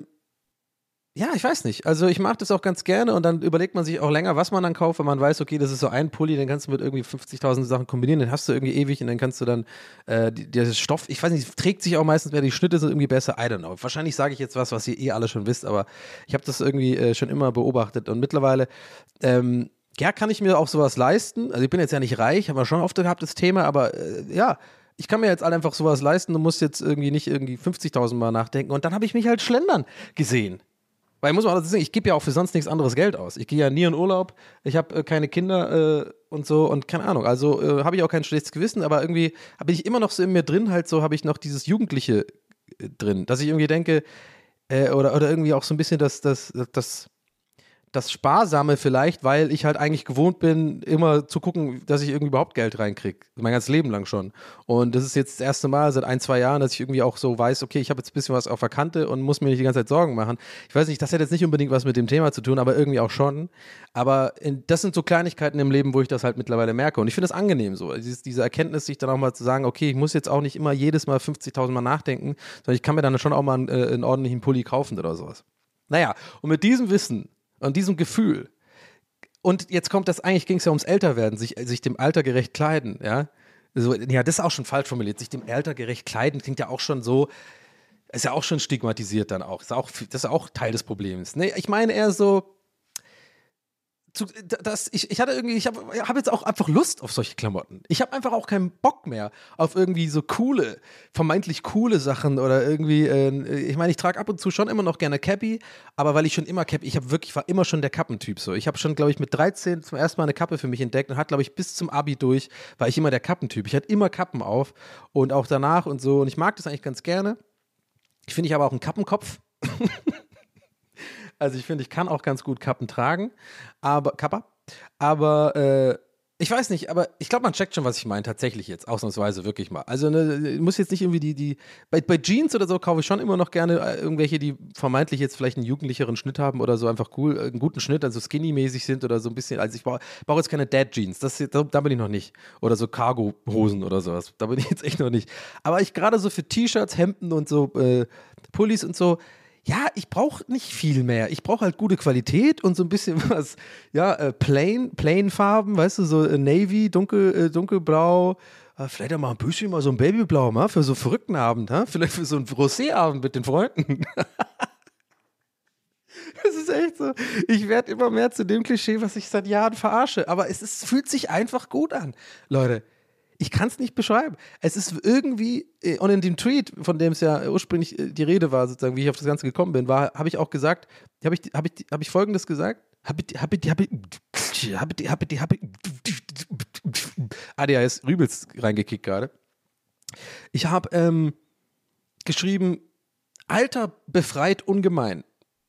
S5: ja, ich weiß nicht. Also ich mache das auch ganz gerne und dann überlegt man sich auch länger, was man dann kauft, wenn man weiß, okay, das ist so ein Pulli, den kannst du mit irgendwie fünfzigtausend Sachen kombinieren, den hast du irgendwie ewig und dann kannst du dann, äh, die, der Stoff, ich weiß nicht, trägt sich auch meistens mehr, die Schnitte sind irgendwie besser, I don't know. Wahrscheinlich sage ich jetzt was, was ihr eh alle schon wisst, aber ich habe das irgendwie äh, schon immer beobachtet und mittlerweile, ähm, ja, kann ich mir auch sowas leisten. Also ich bin jetzt ja nicht reich, haben wir schon oft gehabt, das Thema, aber äh, ja, ich kann mir jetzt halt einfach sowas leisten und muss jetzt irgendwie nicht irgendwie fünfzigtausend Mal nachdenken und dann habe ich mich halt schlendern gesehen. Weil muss man auch sagen, ich gebe ja auch für sonst nichts anderes Geld aus. Ich gehe ja nie in Urlaub, ich habe äh, keine Kinder äh, und so und keine Ahnung. Also äh, habe ich auch kein schlechtes Gewissen, aber irgendwie bin ich immer noch so in mir drin, halt so habe ich noch dieses Jugendliche äh, drin, dass ich irgendwie denke, äh, oder, oder irgendwie auch so ein bisschen das, das, das, das Sparsame vielleicht, weil ich halt eigentlich gewohnt bin, immer zu gucken, dass ich irgendwie überhaupt Geld reinkriege. Mein ganzes Leben lang schon. Und das ist jetzt das erste Mal seit ein, zwei Jahren, dass ich irgendwie auch so weiß, okay, ich habe jetzt ein bisschen was auf der Kante und muss mir nicht die ganze Zeit Sorgen machen. Ich weiß nicht, das hat jetzt nicht unbedingt was mit dem Thema zu tun, aber irgendwie auch schon. Aber in, das sind so Kleinigkeiten im Leben, wo ich das halt mittlerweile merke. Und ich finde das angenehm so. Dieses, diese Erkenntnis, sich dann auch mal zu sagen, okay, ich muss jetzt auch nicht immer jedes Mal fünfzigtausend Mal nachdenken, sondern ich kann mir dann schon auch mal einen, äh, einen ordentlichen Pulli kaufen oder sowas. Naja, und mit diesem Wissen und diesem Gefühl, und jetzt kommt das, eigentlich ging es ja ums Älterwerden, sich, sich dem Alter gerecht kleiden, ja. So, ja, das ist auch schon falsch formuliert, sich dem Alter gerecht kleiden klingt ja auch schon so, ist ja auch schon stigmatisiert dann auch, ist auch das ist auch Teil des Problems. Nee, ich meine eher so, zu, das, ich, ich hatte irgendwie, ich habe hab jetzt auch einfach Lust auf solche Klamotten. Ich habe einfach auch keinen Bock mehr auf irgendwie so coole, vermeintlich coole Sachen oder irgendwie, äh, ich meine, ich trage ab und zu schon immer noch gerne Cappy, aber weil ich schon immer Cappy, ich habe wirklich, war immer schon der Kappentyp so. Ich habe schon, glaube ich, mit dreizehn zum ersten Mal eine Kappe für mich entdeckt und hat, glaube ich, bis zum Abi durch, war ich immer der Kappentyp. Ich hatte immer Kappen auf und auch danach und so und ich mag das eigentlich ganz gerne. Ich finde ich aber auch einen Kappenkopf. Also ich finde, ich kann auch ganz gut Kappen tragen, aber Kappa, aber äh, ich weiß nicht, aber ich glaube, man checkt schon, was ich meine, tatsächlich jetzt, ausnahmsweise wirklich mal. Also ne, muss jetzt nicht irgendwie die, die bei, bei Jeans oder so kaufe ich schon immer noch gerne äh, irgendwelche, die vermeintlich jetzt vielleicht einen jugendlicheren Schnitt haben oder so einfach cool, äh, einen guten Schnitt, also skinny-mäßig sind oder so ein bisschen, also ich brauche brauch jetzt keine Dad-Jeans, das, da, da bin ich noch nicht. Oder so Cargo-Hosen oder sowas, da bin ich jetzt echt noch nicht. Aber ich gerade so für T-Shirts, Hemden und so äh, Pullis und so, ja, ich brauche nicht viel mehr. Ich brauche halt gute Qualität und so ein bisschen was, ja, äh, plain, plain Farben, weißt du, so äh, Navy, dunkel, äh, dunkelblau, äh, vielleicht auch mal ein bisschen mal so ein Babyblau, mal, für so einen verrückten Abend, ha? Vielleicht für so einen Rosé-Abend mit den Freunden. Das ist echt so. Ich werde immer mehr zu dem Klischee, was ich seit Jahren verarsche. Aber es ist, fühlt sich einfach gut an, Leute. Ich kann es nicht beschreiben. Es ist irgendwie, und in dem Tweet, von dem es ja ursprünglich die Rede war, sozusagen, wie ich auf das Ganze gekommen bin, war, habe ich auch gesagt, habe ich, hab ich, hab ich Folgendes gesagt? Habe ich, habe ich, habe ich, habe ich, habe ich, habe ich, A D H S übelst reingekickt gerade. Ich habe ähm, geschrieben, Alter befreit ungemein.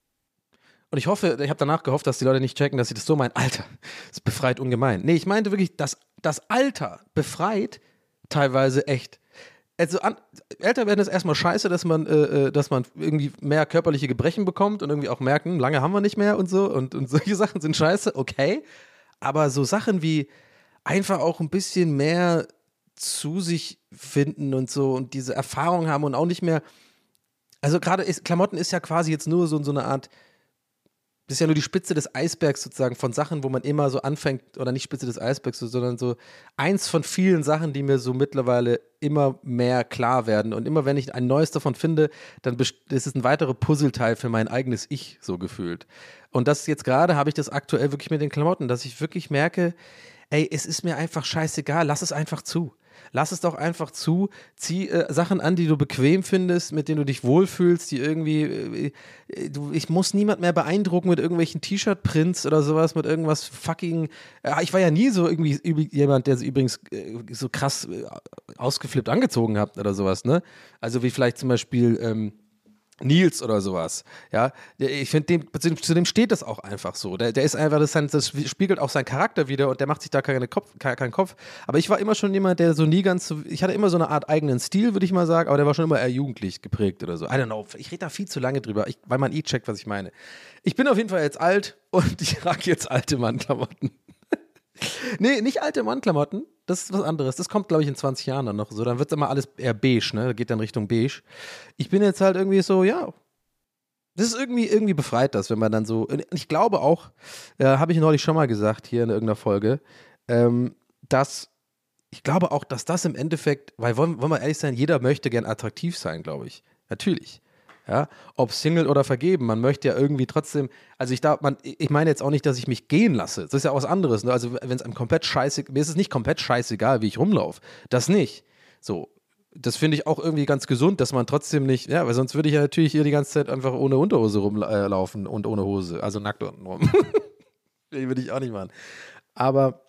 S5: Und ich hoffe, ich habe danach gehofft, dass die Leute nicht checken, dass ich das so meine. Alter, das befreit ungemein. Nee, ich meinte wirklich, das, das Alter befreit teilweise echt. Also an, älter werden ist erstmal scheiße, dass man, äh, dass man irgendwie mehr körperliche Gebrechen bekommt und irgendwie auch merken, lange haben wir nicht mehr und so. Und, und solche Sachen sind scheiße, okay. Aber so Sachen wie einfach auch ein bisschen mehr zu sich finden und so und diese Erfahrung haben und auch nicht mehr. Also gerade ist, Klamotten ist ja quasi jetzt nur so, so eine Art. Das ist ja nur die Spitze des Eisbergs sozusagen von Sachen, wo man immer so anfängt, oder nicht Spitze des Eisbergs, sondern so eins von vielen Sachen, die mir so mittlerweile immer mehr klar werden. Und immer wenn ich ein neues davon finde, dann ist es ein weiterer Puzzleteil für mein eigenes Ich so gefühlt. Und das jetzt gerade habe ich das aktuell wirklich mit den Klamotten, dass ich wirklich merke, ey, es ist mir einfach scheißegal, lass es einfach zu. Lass es doch einfach zu, zieh äh, Sachen an, die du bequem findest, mit denen du dich wohlfühlst, die irgendwie, äh, du, ich muss niemand mehr beeindrucken mit irgendwelchen T-Shirt-Prints oder sowas, mit irgendwas fucking, äh, ich war ja nie so irgendwie jemand, der übrigens äh, so krass äh, ausgeflippt angezogen hat oder sowas, ne? Also wie vielleicht zum Beispiel, ähm, Nils oder sowas, ja, ich finde, dem, zu dem steht das auch einfach so, der, der ist einfach, das, das spiegelt auch seinen Charakter wieder und der macht sich da keine Kopf, keinen Kopf, aber ich war immer schon jemand, der so nie ganz, so, ich hatte immer so eine Art eigenen Stil, würde ich mal sagen, aber der war schon immer eher jugendlich geprägt oder so, I don't know, ich rede da viel zu lange drüber, ich, weil man eh checkt, was ich meine. Ich bin auf jeden Fall jetzt alt und ich trage jetzt alte Mannklamotten. Nee, nicht alte Mannklamotten, das ist was anderes. Das kommt, glaube ich, in zwanzig Jahren dann noch so. Dann wird es immer alles eher beige, ne? Geht dann Richtung beige. Ich bin jetzt halt irgendwie so, ja. Das ist irgendwie, irgendwie befreit das, wenn man dann so. Ich glaube auch, äh, habe ich neulich schon mal gesagt hier in irgendeiner Folge, ähm, dass ich glaube auch, dass das im Endeffekt, weil wollen, wollen wir ehrlich sein, jeder möchte gern attraktiv sein, glaube ich. Natürlich. Ja, ob Single oder vergeben, man möchte ja irgendwie trotzdem, also ich darf, man, ich meine jetzt auch nicht, dass ich mich gehen lasse, das ist ja auch was anderes, ne? Also wenn es einem komplett scheiße, mir ist es nicht komplett scheißegal, wie ich rumlaufe, das nicht, so, das finde ich auch irgendwie ganz gesund, dass man trotzdem nicht, ja, weil sonst würde ich ja natürlich hier die ganze Zeit einfach ohne Unterhose rumlaufen und ohne Hose, also nackt unten rum, würde ich auch nicht machen, aber,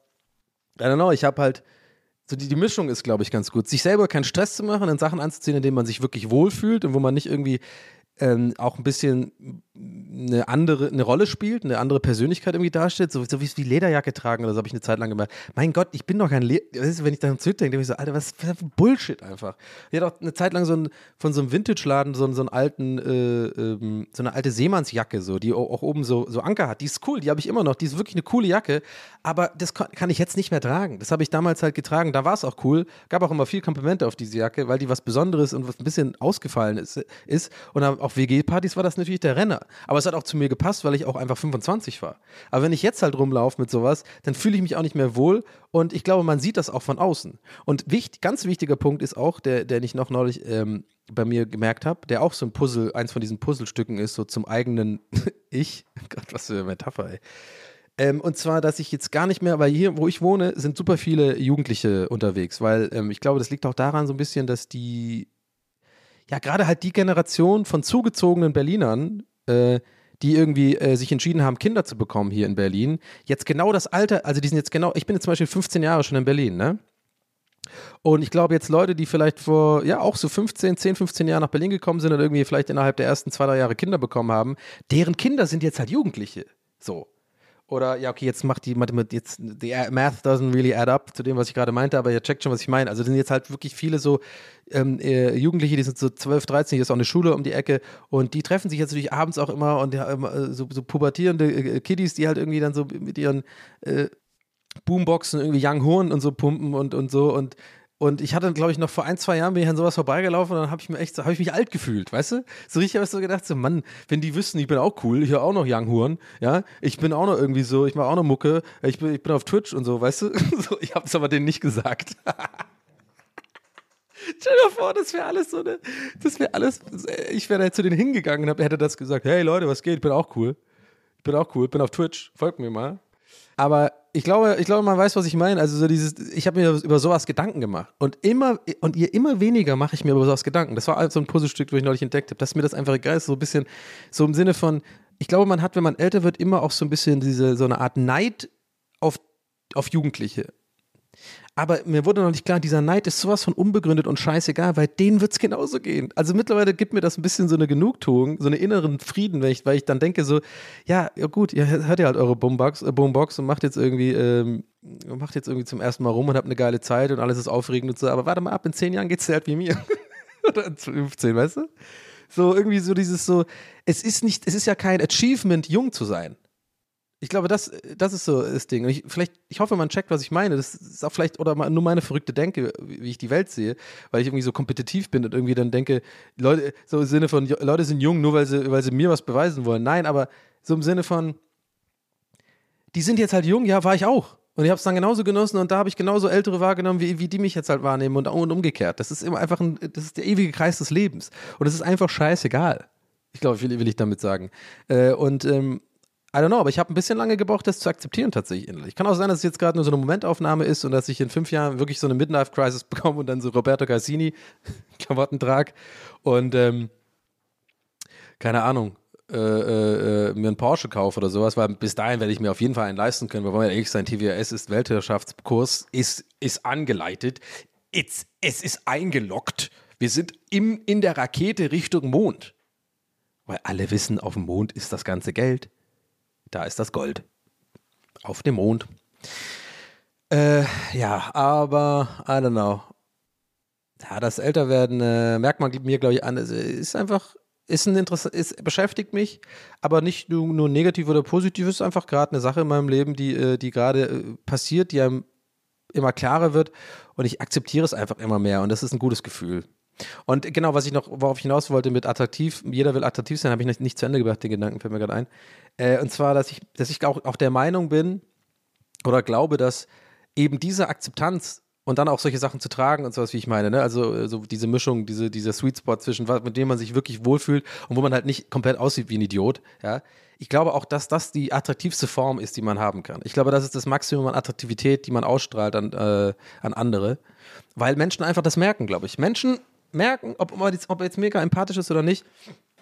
S5: I don't know, ich habe halt, so die, die Mischung ist, glaube ich, ganz gut. Sich selber keinen Stress zu machen, in Sachen anzuziehen, in denen man sich wirklich wohlfühlt und wo man nicht irgendwie ähm, auch ein bisschen eine andere, eine Rolle spielt, eine andere Persönlichkeit irgendwie darstellt, so, so wie es wie Lederjacke tragen oder so, habe ich eine Zeit lang gemacht. Mein Gott, ich bin doch kein Leder, wenn ich daran zurückdenke, denke ich so, Alter, was für Bullshit einfach. Ich hatte auch eine Zeit lang so ein, von so einem Vintage-Laden so, so einen alten, äh, ähm, so eine alte Seemannsjacke, so, die auch, auch oben so, so Anker hat. Die ist cool, die habe ich immer noch, die ist wirklich eine coole Jacke, aber das kann, kann ich jetzt nicht mehr tragen. Das habe ich damals halt getragen, da war es auch cool, gab auch immer viel Komplimente auf diese Jacke, weil die was Besonderes und was ein bisschen ausgefallen ist, ist. Und auf W G-Partys war das natürlich der Renner. Aber es hat auch zu mir gepasst, weil ich auch einfach fünfundzwanzig war. Aber wenn ich jetzt halt rumlaufe mit sowas, dann fühle ich mich auch nicht mehr wohl und ich glaube, man sieht das auch von außen. Und wichtig, ganz wichtiger Punkt ist auch, der, der ich noch neulich ähm, bei mir gemerkt habe, der auch so ein Puzzle, eins von diesen Puzzlestücken ist, so zum eigenen Ich. Gott, was für eine Metapher, ey. Ähm, und zwar, dass ich jetzt gar nicht mehr, weil hier, wo ich wohne, sind super viele Jugendliche unterwegs, weil ähm, ich glaube, das liegt auch daran so ein bisschen, dass die, ja, gerade halt die Generation von zugezogenen Berlinern, äh, die irgendwie äh, sich entschieden haben, Kinder zu bekommen hier in Berlin, jetzt genau das Alter, also die sind jetzt genau, ich bin jetzt zum Beispiel fünfzehn Jahre schon in Berlin, ne? Und ich glaube jetzt Leute, die vielleicht vor, ja auch so fünfzehn, zehn, fünfzehn Jahren nach Berlin gekommen sind und irgendwie vielleicht innerhalb der ersten zwei, drei Jahre Kinder bekommen haben, deren Kinder sind jetzt halt Jugendliche. So. Oder, ja, okay, jetzt macht die Mathematik, jetzt, the math doesn't really add up zu dem, was ich gerade meinte, aber ihr checkt schon, was ich meine. Also, das sind jetzt halt wirklich viele so ähm, äh, Jugendliche, die sind so zwölf, dreizehn, hier ist auch eine Schule um die Ecke und die treffen sich jetzt natürlich abends auch immer und ja, immer, so, so pubertierende äh, Kiddies, die halt irgendwie dann so mit ihren äh, Boomboxen irgendwie Young Horn und so pumpen und, und so und Und ich hatte, glaube ich, noch vor ein, zwei Jahren bin ich an sowas vorbeigelaufen und dann habe ich mir echt, habe ich mich alt gefühlt, weißt du? So richtig habe ich so gedacht, so Mann, wenn die wüssten, ich bin auch cool, ich höre auch noch Young Horn, ja, ich bin auch noch irgendwie so, ich mache auch noch Mucke, ich bin, ich bin auf Twitch und so, weißt du? So, ich habe es aber denen nicht gesagt. Stell dir vor, das wäre alles so eine, das wäre alles, ich wäre da zu denen hingegangen und hab, hätte das gesagt, hey Leute, was geht, ich bin auch cool, ich bin auch cool, ich bin auf Twitch, folgt mir mal. Aber ich glaube, ich glaube, man weiß, was ich meine. Also so dieses, ich habe mir über sowas Gedanken gemacht. Und immer, und je immer weniger mache ich mir über sowas Gedanken. Das war halt so ein Puzzlestück, das ich neulich entdeckt habe, dass mir das einfach egal ist, so ein bisschen, so im Sinne von, ich glaube, man hat, wenn man älter wird, immer auch so ein bisschen diese, so eine Art Neid auf, auf Jugendliche. Aber mir wurde noch nicht klar, dieser Neid ist sowas von unbegründet und scheißegal, weil denen wird es genauso gehen. Also mittlerweile gibt mir das ein bisschen so eine Genugtuung, so einen inneren Frieden, weil ich, weil ich dann denke so, ja, ja gut, ihr hört ja halt eure Boombox, äh, Boombox und macht jetzt irgendwie, ähm, macht jetzt irgendwie zum ersten Mal rum und habt eine geile Zeit und alles ist aufregend und so, aber warte mal ab, in zehn Jahren geht's dir halt wie mir. Oder in fünfzehn, weißt du? So irgendwie so dieses so, es ist nicht, es ist ja kein Achievement, jung zu sein. Ich glaube, das, das ist so das Ding. Und ich, vielleicht, ich hoffe, man checkt, was ich meine. Das ist auch vielleicht, oder nur meine verrückte Denke, wie ich die Welt sehe, weil ich irgendwie so kompetitiv bin und irgendwie dann denke, Leute, so im Sinne von, Leute sind jung, nur weil sie, weil sie mir was beweisen wollen. Nein, aber so im Sinne von, die sind jetzt halt jung, ja, war ich auch. Und ich habe es dann genauso genossen und da habe ich genauso Ältere wahrgenommen, wie, wie die mich jetzt halt wahrnehmen und, und umgekehrt. Das ist immer einfach ein, das ist der ewige Kreis des Lebens. Und es ist einfach scheißegal. Ich glaube, will, will ich damit sagen. Äh, und, ähm, I don't know, aber ich habe ein bisschen lange gebraucht, das zu akzeptieren tatsächlich innerlich. Kann auch sein, dass es jetzt gerade nur so eine Momentaufnahme ist und dass ich in fünf Jahren wirklich so eine Midlife-Crisis bekomme und dann so Roberto Cassini-Klamotten trage und ähm, keine Ahnung, äh, äh, mir einen Porsche kaufe oder sowas, weil bis dahin werde ich mir auf jeden Fall einen leisten können. Wir wollen ja ehrlich sein, T W S ist Weltherrschaftskurs, ist, ist angeleitet, It's, es ist eingeloggt. Wir sind im, in der Rakete Richtung Mond. Weil alle wissen, auf dem Mond ist das ganze Geld. Da ist das Gold. Auf dem Mond. Äh, ja, aber, I don't know. Ja, das Älterwerden äh, merkt man mir, glaube ich, an. Es ist einfach, ist ein Interesse, ist, beschäftigt mich, aber nicht nur, nur negativ oder positiv. Es ist einfach gerade eine Sache in meinem Leben, die, äh, die gerade äh, passiert, die einem immer klarer wird und ich akzeptiere es einfach immer mehr und das ist ein gutes Gefühl. Und genau, was ich noch, worauf ich hinaus wollte mit attraktiv, jeder will attraktiv sein, habe ich nicht, nicht zu Ende gebracht, den Gedanken fällt mir gerade ein. Äh, und zwar, dass ich, dass ich auch, auch der Meinung bin oder glaube, dass eben diese Akzeptanz und dann auch solche Sachen zu tragen und sowas, wie ich meine, ne? Also so diese Mischung, diese, dieser Sweet Spot zwischen, mit dem man sich wirklich wohlfühlt und wo man halt nicht komplett aussieht wie ein Idiot, ja. Ich glaube auch, dass das die attraktivste Form ist, die man haben kann. Ich glaube, das ist das Maximum an Attraktivität, die man ausstrahlt an, äh, an andere, weil Menschen einfach das merken, glaube ich. Menschen merken, ob man jetzt, ob er jetzt mega empathisch ist oder nicht,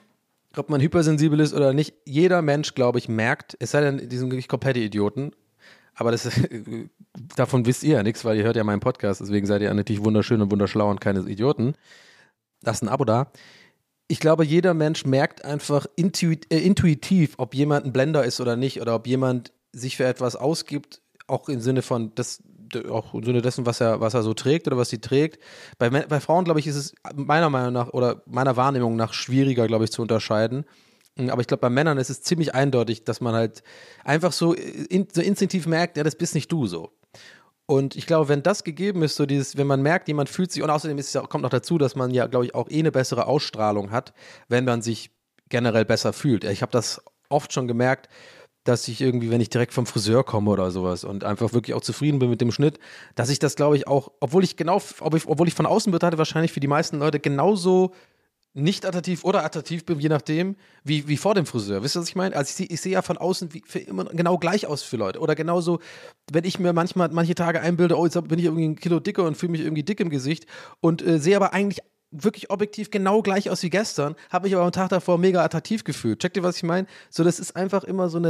S5: ob man hypersensibel ist oder nicht. Jeder Mensch, glaube ich, merkt, es sei denn, die sind wirklich komplette Idioten, aber das, davon wisst ihr ja nichts, weil ihr hört ja meinen Podcast, deswegen seid ihr natürlich wunderschön und wunderschlau und keine Idioten. Lasst ein Abo da. Ich glaube, jeder Mensch merkt einfach intuit, äh, intuitiv, ob jemand ein Blender ist oder nicht oder ob jemand sich für etwas ausgibt, auch im Sinne von das, auch im Sinne dessen, was er, was er so trägt oder was sie trägt. Bei, bei Frauen, glaube ich, ist es meiner Meinung nach oder meiner Wahrnehmung nach schwieriger, glaube ich, zu unterscheiden. Aber ich glaube, bei Männern ist es ziemlich eindeutig, dass man halt einfach so, in, so instinktiv merkt, ja, das bist nicht du so. Und ich glaube, wenn das gegeben ist, so dieses, wenn man merkt, jemand fühlt sich, und außerdem ist es ja, kommt noch dazu, dass man ja, glaube ich, auch eh eine bessere Ausstrahlung hat, wenn man sich generell besser fühlt. Ich habe das oft schon gemerkt, dass ich irgendwie, wenn ich direkt vom Friseur komme oder sowas und einfach wirklich auch zufrieden bin mit dem Schnitt, dass ich das, glaube ich, auch, obwohl ich genau, obwohl ich von außen betrachtet wahrscheinlich für die meisten Leute genauso nicht attraktiv oder attraktiv bin, je nachdem, wie, wie vor dem Friseur. Wisst ihr, was ich meine? Also ich sehe ich seh ja von außen wie, für immer genau gleich aus für Leute. Oder genauso, wenn ich mir manchmal manche Tage einbilde, oh, jetzt bin ich irgendwie ein Kilo dicker und fühle mich irgendwie dick im Gesicht und äh, sehe aber eigentlich wirklich objektiv genau gleich aus wie gestern, habe mich aber am Tag davor mega attraktiv gefühlt. Checkt ihr, was ich meine? So, das ist einfach immer so eine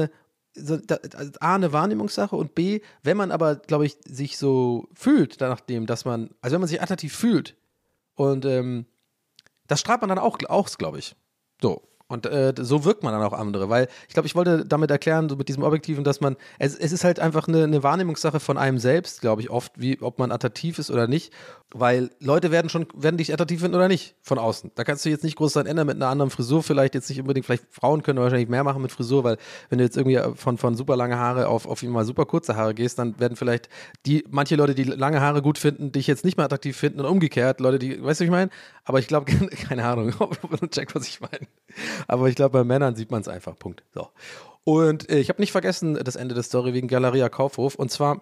S5: so, da, also A, eine Wahrnehmungssache und B, wenn man aber, glaube ich, sich so fühlt, nachdem, dass man, also wenn man sich attraktiv fühlt und ähm, das strahlt man dann auch aus, glaube ich. So. Und äh, so wirkt man dann auch andere, weil ich glaube, ich wollte damit erklären, so mit diesem Objektiven, dass man, es, es ist halt einfach eine, eine Wahrnehmungssache von einem selbst, glaube ich, oft, wie ob man attraktiv ist oder nicht, weil Leute werden schon, werden dich attraktiv finden oder nicht, von außen. Da kannst du jetzt nicht groß sein ändern mit einer anderen Frisur, vielleicht jetzt nicht unbedingt, vielleicht Frauen können wahrscheinlich mehr machen mit Frisur, weil wenn du jetzt irgendwie von, von super lange Haare auf, auf mal super kurze Haare gehst, dann werden vielleicht die, manche Leute, die lange Haare gut finden, dich jetzt nicht mehr attraktiv finden und umgekehrt, Leute, die, weißt du, was ich meine? Aber ich glaube, keine Ahnung, ob man checkt, was ich meine. Aber ich glaube, bei Männern sieht man es einfach. Punkt. So. Und äh, ich habe nicht vergessen, das Ende der Story wegen Galeria Kaufhof. Und zwar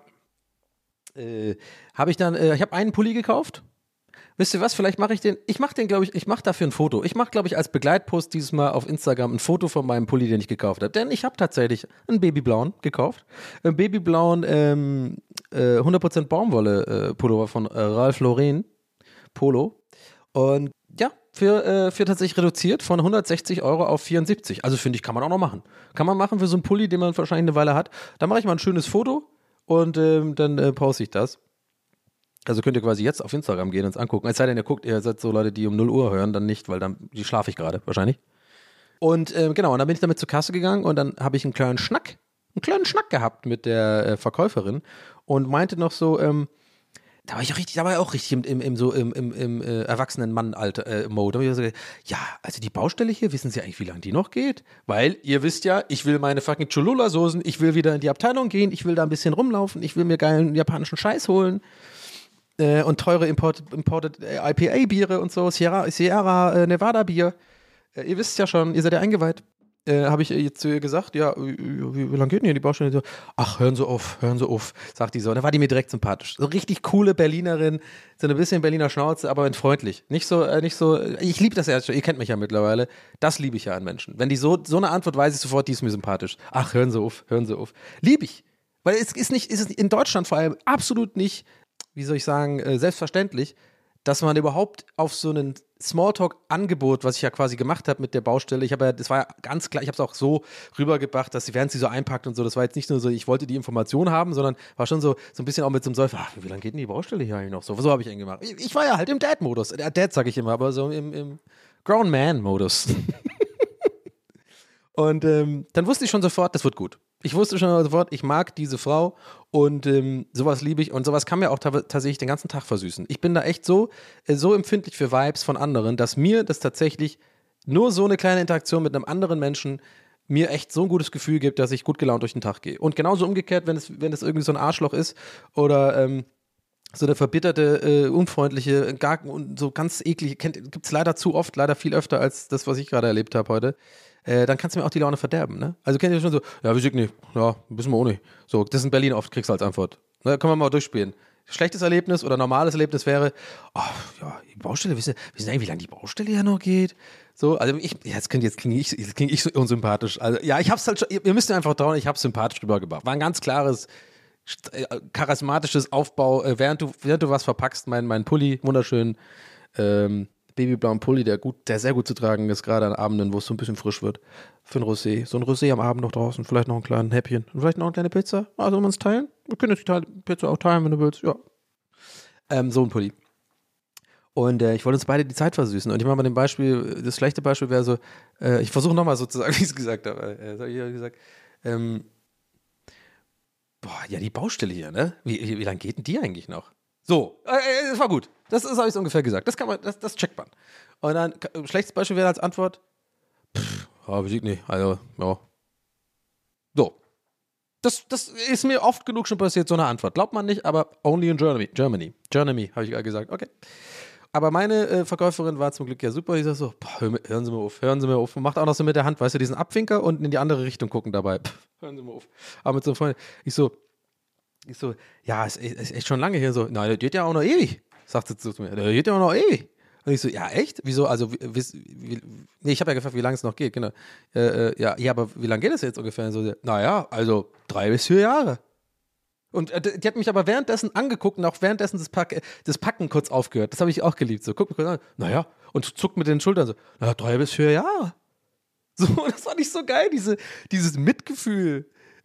S5: äh, habe ich dann, äh, ich habe einen Pulli gekauft. Wisst ihr was? Vielleicht mache ich den, ich mache den, glaube ich, ich mache dafür ein Foto. Ich mache, glaube ich, als Begleitpost dieses Mal auf Instagram ein Foto von meinem Pulli, den ich gekauft habe. Denn ich habe tatsächlich einen babyblauen gekauft. Einen babyblauen ähm, äh, hundert Prozent Baumwolle äh, Pullover von äh, Ralph Lauren Polo. Und ja, für, äh, für tatsächlich reduziert von hundertsechzig Euro auf vierundsiebzig. Also finde ich, kann man auch noch machen. Kann man machen für so einen Pulli, den man wahrscheinlich eine Weile hat. Da mache ich mal ein schönes Foto und ähm, dann äh, poste ich das. Also könnt ihr quasi jetzt auf Instagram gehen und es angucken. Es sei denn, ihr guckt, ihr seid so Leute, die um null Uhr hören, dann nicht, weil dann die schlafe ich gerade wahrscheinlich. Und äh, genau, und dann bin ich damit zur Kasse gegangen und dann habe ich einen kleinen Schnack, einen kleinen Schnack gehabt mit der äh, Verkäuferin und meinte noch so, ähm, da war ich auch richtig, da war ich auch richtig im, im, im so im, im, im äh, erwachsenen Mann-Alter äh, Mode. Da hab ich so gesagt, ja, also die Baustelle hier, wissen Sie eigentlich, wie lange die noch geht? Weil ihr wisst ja, ich will meine fucking Cholula-Soßen, ich will wieder in die Abteilung gehen, ich will da ein bisschen rumlaufen, ich will mir geilen japanischen Scheiß holen äh, und teure Imported, imported äh, I P A-Biere und so, Sierra, Sierra äh, Nevada-Bier. Äh, ihr wisst ja schon, ihr seid ja eingeweiht. Äh, habe ich jetzt zu ihr gesagt, ja, wie, wie, wie lange geht denn hier die Baustelle? So, ach, hören Sie auf, hören Sie auf, sagt die so. Und da war die mir direkt sympathisch. So richtig coole Berlinerin, so ein bisschen Berliner Schnauze, aber freundlich. Nicht so, äh, nicht so, ich liebe das ja schon, ihr kennt mich ja mittlerweile, das liebe ich ja an Menschen. Wenn die so, so eine Antwort weiß ich sofort, die ist mir sympathisch. Ach, hören Sie auf, hören Sie auf. Liebe ich. Weil es ist nicht, ist in Deutschland vor allem absolut nicht, wie soll ich sagen, äh, selbstverständlich, dass man überhaupt auf so ein Smalltalk-Angebot, was ich ja quasi gemacht habe mit der Baustelle, ich habe ja, das war ja ganz klar, ich habe es auch so rübergebracht, dass sie, während sie so einpackt und so, das war jetzt nicht nur so, ich wollte die Information haben, sondern war schon so, so ein bisschen auch mit so einem Seufzer, ach, wie lange geht denn die Baustelle hier eigentlich noch so? So habe ich ihn gemacht. Ich, ich war ja halt im Dad-Modus, Dad sage ich immer, aber so im, im Grown-Man-Modus. Und ähm, dann wusste ich schon sofort, das wird gut. Ich wusste schon sofort, ich mag diese Frau und ähm, sowas liebe ich und sowas kann mir auch ta- tatsächlich den ganzen Tag versüßen. Ich bin da echt so, äh, so empfindlich für Vibes von anderen, dass mir das tatsächlich nur so eine kleine Interaktion mit einem anderen Menschen mir echt so ein gutes Gefühl gibt, dass ich gut gelaunt durch den Tag gehe. Und genauso umgekehrt, wenn es, wenn es irgendwie so ein Arschloch ist oder ähm, so eine verbitterte, äh, unfreundliche, gar und so ganz eklige, gibt es leider zu oft, leider viel öfter als das, was ich gerade erlebt habe heute. Äh, dann kannst du mir auch die Laune verderben, ne? Also kennt ihr schon so, ja, weiß ich nicht, ja, wissen wir auch nicht. So, das ist in Berlin oft, kriegst du als Antwort. Ne, können wir mal durchspielen. Schlechtes Erlebnis oder normales Erlebnis wäre, oh, ja, die Baustelle, wissen Sie eigentlich, wie lange die Baustelle ja noch geht? So, also ich, jetzt klinge jetzt kling ich, jetzt kling ich so unsympathisch. Also ja, ich hab's halt schon, ihr müsst mir einfach trauen, ich hab's sympathisch rübergebracht. War ein ganz klares, charismatisches Aufbau, während du, während du was verpackst, mein, mein Pulli, wunderschön, ähm, babyblauen Pulli, der gut, der sehr gut zu tragen ist, gerade an Abenden, wo es so ein bisschen frisch wird. Für ein Rosé. So ein Rosé am Abend noch draußen, vielleicht noch ein kleines Häppchen. Und vielleicht noch eine kleine Pizza. Also wollen wir uns teilen? Wir können jetzt die Pizza auch teilen, wenn du willst. Ja. Ähm, so ein Pulli. Und äh, ich wollte uns beide die Zeit versüßen. Und ich mache mal ein Beispiel, das schlechte Beispiel wäre so, äh, ich versuche nochmal so zu sagen, wie ich es gesagt habe. Äh, hab ich ja gesagt, ähm, boah, ja, die Baustelle hier, ne? Wie, wie, wie lange geht denn die eigentlich noch? So, äh, das war gut. Das, das habe ich ungefähr gesagt. Das kann man, das, das checkt man. Und dann, schlechtes Beispiel wäre als Antwort, pff, ja, Musik nicht, also, ja. So. Das, das ist mir oft genug schon passiert, so eine Antwort. Glaubt man nicht, aber only in Germany. Germany. Germany, habe ich gerade gesagt. Okay. Aber meine äh, Verkäuferin war zum Glück ja super. Ich sag so, boah, hör, hören Sie mal auf, hören Sie mal auf. Und macht auch noch so mit der Hand, weißt du, diesen Abwinker und in die andere Richtung gucken dabei. Pff, hören Sie mal auf. Aber mit so einem Freund, ich so, Ich so, ja, es ist echt schon lange hier so. Nein, das geht ja auch noch ewig, sagt sie zu mir. Das geht ja auch noch ewig. Und ich so, ja, echt? Wieso? Also, wie, wie, nee, ich habe ja gefragt, wie lange es noch geht, genau. Äh, äh, ja, ja, aber wie lange geht es jetzt ungefähr? So, naja, also drei bis vier Jahre. Und äh, die hat mich aber währenddessen angeguckt und auch währenddessen das, Pack, das Packen kurz aufgehört. Das habe ich auch geliebt. So, guck mich kurz an. Naja, und zuckt mit den Schultern so, naja, drei bis vier Jahre. So, das fand ich so geil, diese, dieses Mitgefühl.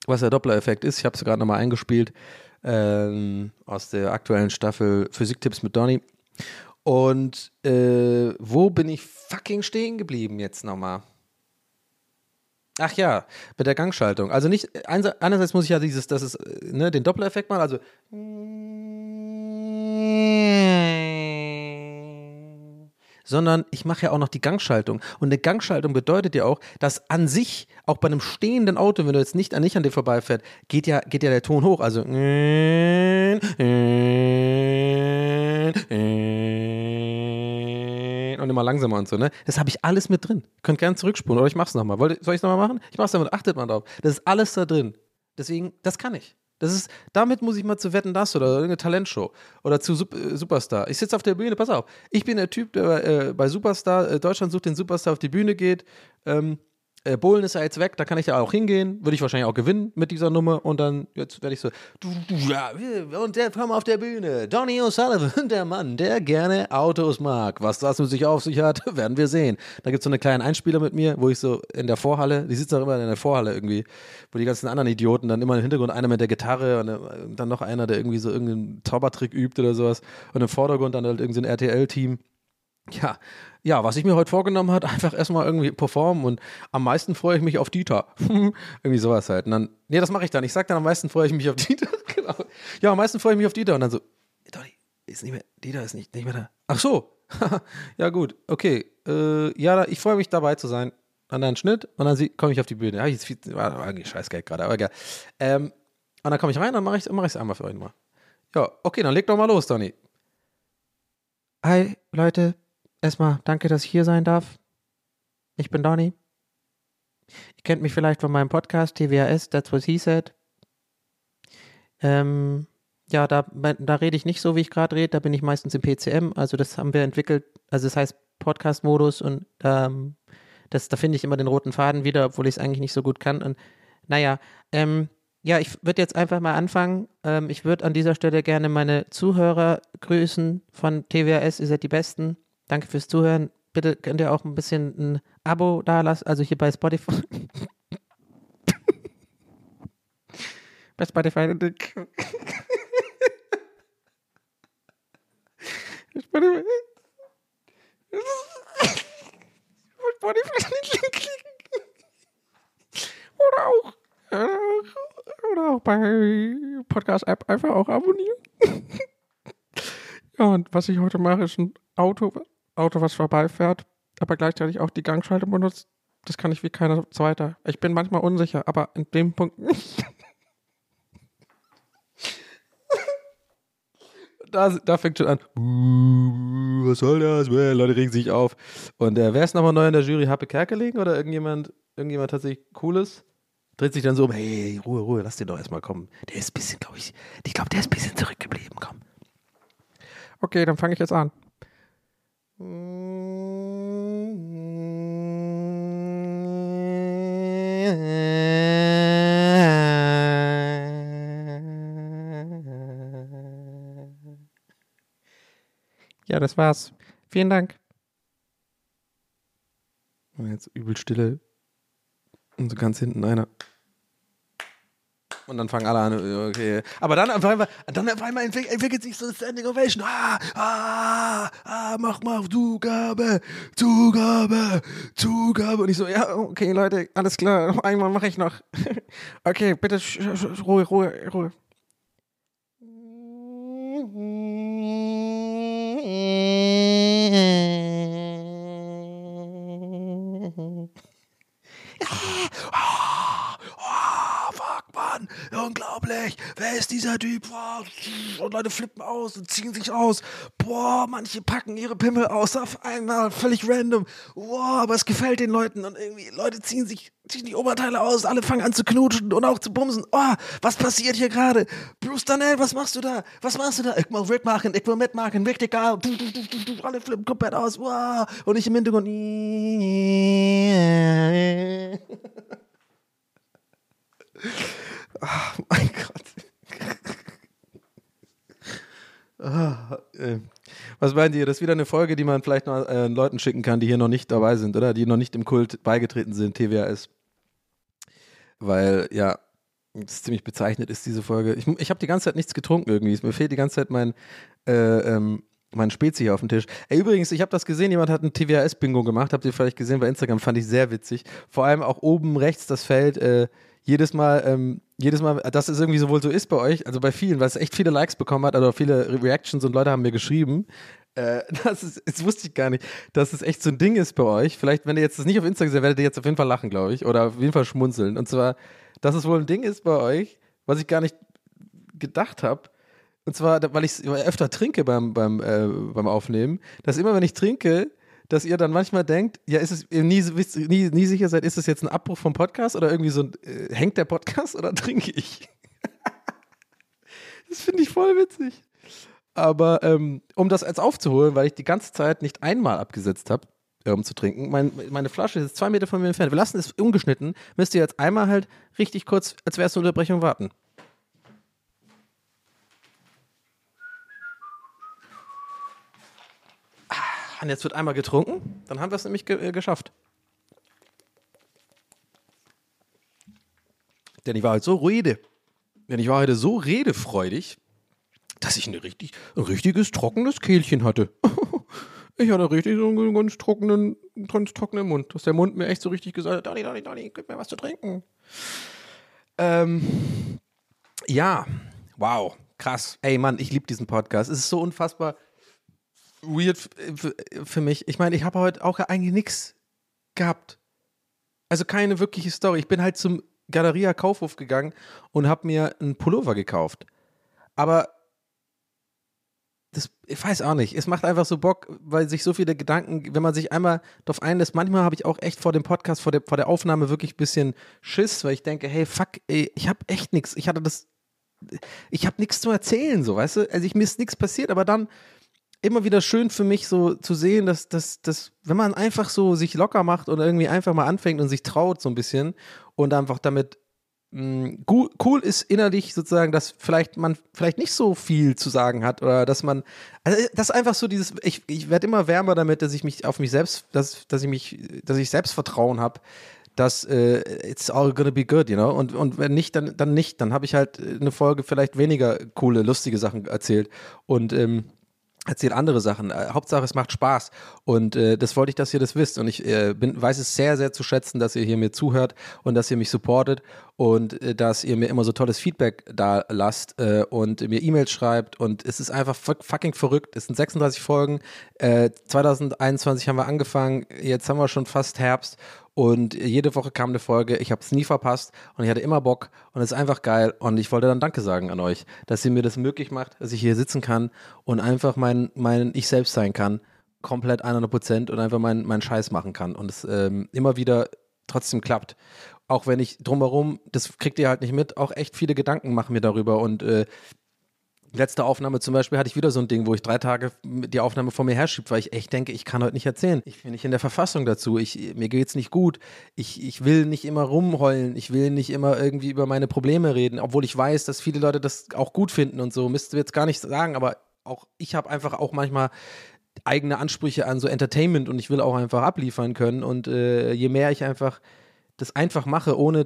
S5: was der Doppler-Effekt ist. Ich habe es gerade nochmal eingespielt ähm, aus der aktuellen Staffel Physiktipps mit Donny. Und äh, wo bin ich fucking stehen geblieben jetzt nochmal? Ach ja, mit der Gangschaltung. Also nicht, einerseits muss ich ja dieses, das ist, ne, den Doppler-Effekt machen, also sondern ich mache ja auch noch die Gangschaltung. Und eine Gangschaltung bedeutet ja auch, dass an sich, auch bei einem stehenden Auto, wenn du jetzt nicht an nicht an dir vorbeifährt, geht ja, geht ja der Ton hoch. Also und immer langsamer und so, ne? Das habe ich alles mit drin. Könnt gerne zurückspulen oder ich mach's nochmal. Soll ich es nochmal machen? Ich mach's damit, achtet mal drauf. Das ist alles da drin. Deswegen, das kann ich. Das ist, damit muss ich mal zu Wetten, das oder irgendeine Talentshow oder zu Sup- äh, Superstar. Ich sitze auf der Bühne, pass auf. Ich bin der Typ, der äh, bei Superstar, äh, Deutschland sucht den Superstar auf die Bühne geht. Ähm, äh, Bohlen ist ja jetzt weg, da kann ich ja auch hingehen. Würde ich wahrscheinlich auch gewinnen mit dieser Nummer. Und dann, jetzt werde ich so, du, du, ja, und der kam auf der Bühne. Donny O'Sullivan, der Mann, der gerne Autos mag. Was das mit sich auf sich hat, werden wir sehen. Da gibt es so einen kleinen Einspieler mit mir, wo ich so in der Vorhalle, die sitzt auch immer in der Vorhalle irgendwie, wo die ganzen anderen Idioten dann immer im Hintergrund, einer mit der Gitarre und dann noch einer, der irgendwie so irgendeinen Zaubertrick übt oder sowas. Und im Vordergrund dann halt irgendein so R T L-Team. Ja, ja, was ich mir heute vorgenommen habe, einfach erstmal irgendwie performen und am meisten freue ich mich auf Dieter. Irgendwie sowas halt. Und dann, nee, das mache ich dann. Ich sag dann, am meisten freue ich mich auf Dieter. Genau. Ja, am meisten freue ich mich auf Dieter. Und dann so, Donny, ist nicht mehr, Dieter ist nicht, nicht mehr da. Ach so. Ja, gut, okay. Äh, ja, ich freue mich dabei zu sein. Und dann Schnitt und dann komme ich auf die Bühne. Ja, jetzt viel, war eigentlich Scheißgeld gerade, aber egal. Ähm, und dann komme ich rein, dann mache ich es mach einmal für euch mal. Ja, okay, dann leg doch mal los, Donny. Hi, Leute. Erstmal danke, dass ich hier sein darf. Ich bin Donny. Ihr kennt mich vielleicht von meinem Podcast T V A S, That's What He Said. Ähm, ja, da, da rede ich nicht so, wie ich gerade rede. Da bin ich meistens im P C M. Also das haben wir entwickelt. Also das heißt Podcast-Modus und ähm, das, da finde ich immer den roten Faden wieder, obwohl ich es eigentlich nicht so gut kann. Und naja, ähm, ja, ich würde jetzt einfach mal anfangen. Ähm, ich würde an dieser Stelle gerne meine Zuhörer grüßen von T V A S. Ihr seid die Besten. Danke fürs Zuhören. Bitte könnt ihr auch ein bisschen ein Abo da lassen, also hier bei Spotify. bei Spotify. Spotify. Spotify klicken. Oder auch, oder auch bei Podcast-App einfach auch abonnieren. Ja, und was ich heute mache, ist ein Auto, Auto, was vorbeifährt, aber gleichzeitig auch die Gangschaltung benutzt. Das kann ich wie keiner zweiter. Ich bin manchmal unsicher, aber in dem Punkt nicht. Da, da fängt schon an. Uh, was soll das? Well, Leute regen sich auf. Und äh, wer ist nochmal neu in der Jury? Happe Kerkeling oder irgendjemand, irgendjemand tatsächlich Cooles? Dreht sich dann so um, hey, Ruhe, Ruhe, lass den doch erstmal kommen. Der ist ein bisschen, glaube ich, ich glaube, der ist ein bisschen zurückgeblieben, komm. Okay, dann fange ich jetzt an. Ja, das war's. Vielen Dank. Und jetzt übel Stille. Und so ganz hinten einer. Und dann fangen alle an, okay. Aber dann auf einmal, dann auf einmal entwickelt sich so eine Standing Ovation. Ah, ah, ah, mach mal Zugabe, Zugabe, Zugabe. Und ich so, ja, okay, Leute, alles klar, noch einmal mache ich noch. Okay, bitte, Ruhe, Ruhe, Ruhe. Mann, unglaublich, wer ist dieser Typ? Boah. Und Leute flippen aus und ziehen sich aus. Boah, manche packen ihre Pimmel aus auf einmal, völlig random. Boah, aber es gefällt den Leuten und irgendwie Leute ziehen sich ziehen die Oberteile aus, alle fangen an zu knutschen und auch zu bumsen. Oh, was passiert hier gerade? Bruce Darnell, was machst du da? Was machst du da? Ich will mitmachen, ich will mitmachen, richtig geil. Alle flippen komplett aus. Wow. Und ich im Hintergrund. Oh mein Gott. Ah, äh. Was meint ihr? Das ist wieder eine Folge, die man vielleicht noch äh, Leuten schicken kann, die hier noch nicht dabei sind, oder? Die noch nicht im Kult beigetreten sind, T V A S. Weil, ja, Das ist ziemlich bezeichnend ist, diese Folge. Ich, ich habe die ganze Zeit nichts getrunken irgendwie. Mir fehlt die ganze Zeit mein, äh, ähm, mein Spezi hier auf dem Tisch. Ey, übrigens, ich habe das gesehen, jemand hat ein T W A S-Bingo gemacht. Habt ihr vielleicht gesehen bei Instagram, fand ich sehr witzig. Vor allem auch oben rechts das Feld, äh, jedes Mal, ähm, jedes Mal, dass es irgendwie so wohl so ist bei euch, also bei vielen, weil es echt viele Likes bekommen hat, oder viele Reactions und Leute haben mir geschrieben. Äh, das ist, das wusste ich gar nicht, dass es echt so ein Ding ist bei euch. Vielleicht, wenn ihr jetzt das nicht auf Instagram seht, werdet ihr jetzt auf jeden Fall lachen, glaube ich. Oder auf jeden Fall schmunzeln. Und zwar, dass es wohl ein Ding ist bei euch, was ich gar nicht gedacht habe. Und zwar, weil ich öfter trinke beim, beim, äh, beim Aufnehmen, dass immer, wenn ich trinke, dass ihr dann manchmal denkt, ja, ist es, ihr nie, nie, nie sicher seid, ist es jetzt ein Abbruch vom Podcast oder irgendwie so ein, äh, hängt der Podcast oder trinke ich? Das finde ich voll witzig. Aber ähm, um das jetzt aufzuholen, weil ich die ganze Zeit nicht einmal abgesetzt habe, um zu trinken. Mein, meine Flasche ist zwei Meter von mir entfernt. Wir lassen es ungeschnitten. Müsst ihr jetzt einmal halt richtig kurz, als wäre es eine Unterbrechung, warten. Ah, und jetzt wird einmal getrunken. Dann haben wir es nämlich ge- äh, geschafft. Denn ich war heute so rede. Denn ich war heute so redefreudig, dass ich eine richtig, ein richtiges trockenes Kehlchen hatte. Ich hatte richtig so einen ganz trockenen, ganz trockenen Mund, dass der Mund mir echt so richtig gesagt hat, Donny, Donny, Donny, gib mir was zu trinken. Ähm, ja, wow, krass. Ey, Mann, ich liebe diesen Podcast. Es ist so unfassbar weird für, für mich. Ich meine, ich habe heute auch eigentlich nichts gehabt. Also keine wirkliche Story. Ich bin halt zum Galeria Kaufhof gegangen und habe mir einen Pullover gekauft. Aber das, ich weiß auch nicht, es macht einfach so Bock, weil sich so viele Gedanken, wenn man sich einmal darauf einlässt, manchmal habe ich auch echt vor dem Podcast, vor der, vor der Aufnahme wirklich ein bisschen Schiss, weil ich denke, hey, fuck, ey, ich habe echt nichts, ich hatte das, ich habe nichts zu erzählen, so, weißt du, also ich, mir ist nichts passiert, aber dann immer wieder schön für mich so zu sehen, dass, dass, dass, wenn man einfach so sich locker macht oder irgendwie einfach mal anfängt und sich traut so ein bisschen und einfach damit cool ist innerlich sozusagen, dass vielleicht man vielleicht nicht so viel zu sagen hat oder dass man, also das ist einfach so dieses, ich, ich werde immer wärmer damit, dass ich mich auf mich selbst, dass, dass ich mich, dass ich Selbstvertrauen habe, dass äh, it's all gonna be good, you know, und, und wenn nicht, dann, dann nicht, dann habe ich halt eine Folge vielleicht weniger coole, lustige Sachen erzählt und ähm, erzählt andere Sachen. Äh, Hauptsache, es macht Spaß. Und äh, das wollte ich, dass ihr das wisst. Und ich äh, bin, weiß es sehr, sehr zu schätzen, dass ihr hier mir zuhört und dass ihr mich supportet und äh, dass ihr mir immer so tolles Feedback da lasst äh, und mir E-Mails schreibt. Und es ist einfach fucking verrückt. Es sind sechsunddreißig Folgen. Äh, zwanzig einundzwanzig haben wir angefangen. Jetzt haben wir schon fast Herbst. Und jede Woche kam eine Folge, ich habe es nie verpasst und ich hatte immer Bock und es ist einfach geil und ich wollte dann Danke sagen an euch, dass ihr mir das möglich macht, dass ich hier sitzen kann und einfach mein, mein Ich selbst sein kann, komplett hundert Prozent und einfach meinen mein Scheiß machen kann und es ähm, immer wieder trotzdem klappt. Auch wenn ich drumherum, das kriegt ihr halt nicht mit, auch echt viele Gedanken machen mir darüber und äh, letzte Aufnahme zum Beispiel hatte ich wieder so ein Ding, wo ich drei Tage die Aufnahme vor mir herschiebe, weil ich echt denke, ich kann heute nicht erzählen. Ich bin nicht in der Verfassung dazu. Ich, mir geht's nicht gut. Ich, ich will nicht immer rumheulen. Ich will nicht immer irgendwie über meine Probleme reden, obwohl ich weiß, dass viele Leute das auch gut finden und so. Müsst ihr jetzt gar nicht sagen, aber auch ich habe einfach auch manchmal eigene Ansprüche an so Entertainment und ich will auch einfach abliefern können. Und äh, je mehr ich einfach das einfach mache, ohne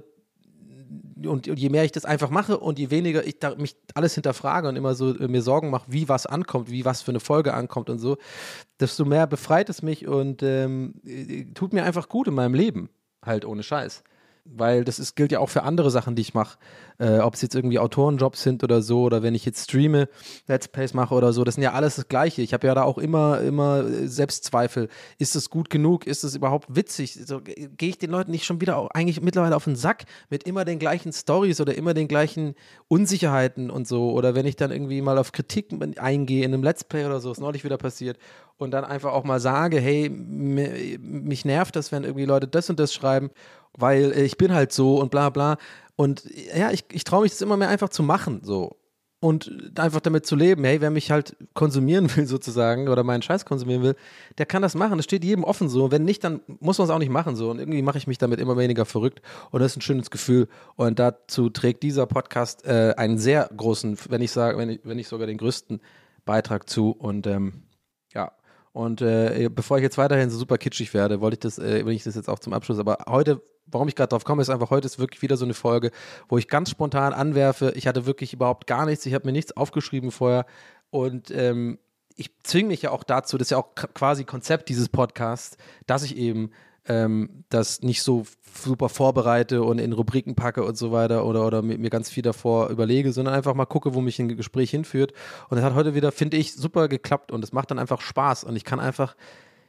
S5: Und, und je mehr ich das einfach mache und je weniger ich da mich alles hinterfrage und immer so äh, mir Sorgen mache, wie was ankommt, wie was für eine Folge ankommt und so, desto mehr befreit es mich und ähm, äh, tut mir einfach gut in meinem Leben, halt ohne Scheiß. Weil das ist, gilt ja auch für andere Sachen, die ich mache. Äh, ob es jetzt irgendwie Autorenjobs sind oder so, oder wenn ich jetzt streame, Let's Plays mache oder so, das sind ja alles das Gleiche. Ich habe ja da auch immer, immer Selbstzweifel. Ist es gut genug? Ist es überhaupt witzig? So, gehe ich den Leuten nicht schon wieder auch eigentlich mittlerweile auf den Sack mit immer den gleichen Stories oder immer den gleichen Unsicherheiten und so? Oder wenn ich dann irgendwie mal auf Kritik eingehe in einem Let's Play oder so, ist neulich wieder passiert, und dann einfach auch mal sage, hey, mich nervt das, wenn irgendwie Leute das und das schreiben, weil ich bin halt so und bla bla. Und ja, ich, ich traue mich das immer mehr einfach zu machen, so. Und einfach damit zu leben, hey, wer mich halt konsumieren will sozusagen oder meinen Scheiß konsumieren will, der kann das machen, das steht jedem offen so. Und wenn nicht, dann muss man es auch nicht machen so. Und irgendwie mache ich mich damit immer weniger verrückt und das ist ein schönes Gefühl. Und dazu trägt dieser Podcast äh, einen sehr großen, wenn ich sage, wenn ich, wenn ich sogar den größten Beitrag zu. Und ähm, ja, und äh, bevor ich jetzt weiterhin so super kitschig werde, wollte ich das, äh, will ich das jetzt auch zum Abschluss, aber heute warum ich gerade drauf komme, ist einfach, heute ist wirklich wieder so eine Folge, wo ich ganz spontan anwerfe. Ich hatte wirklich überhaupt gar nichts, ich habe mir nichts aufgeschrieben vorher und ähm, ich zwinge mich ja auch dazu, das ist ja auch quasi Konzept dieses Podcasts, dass ich eben ähm, das nicht so super vorbereite und in Rubriken packe und so weiter oder, oder mir ganz viel davor überlege, sondern einfach mal gucke, wo mich ein Gespräch hinführt. Und das hat heute wieder, finde ich, super geklappt und es macht dann einfach Spaß und ich kann einfach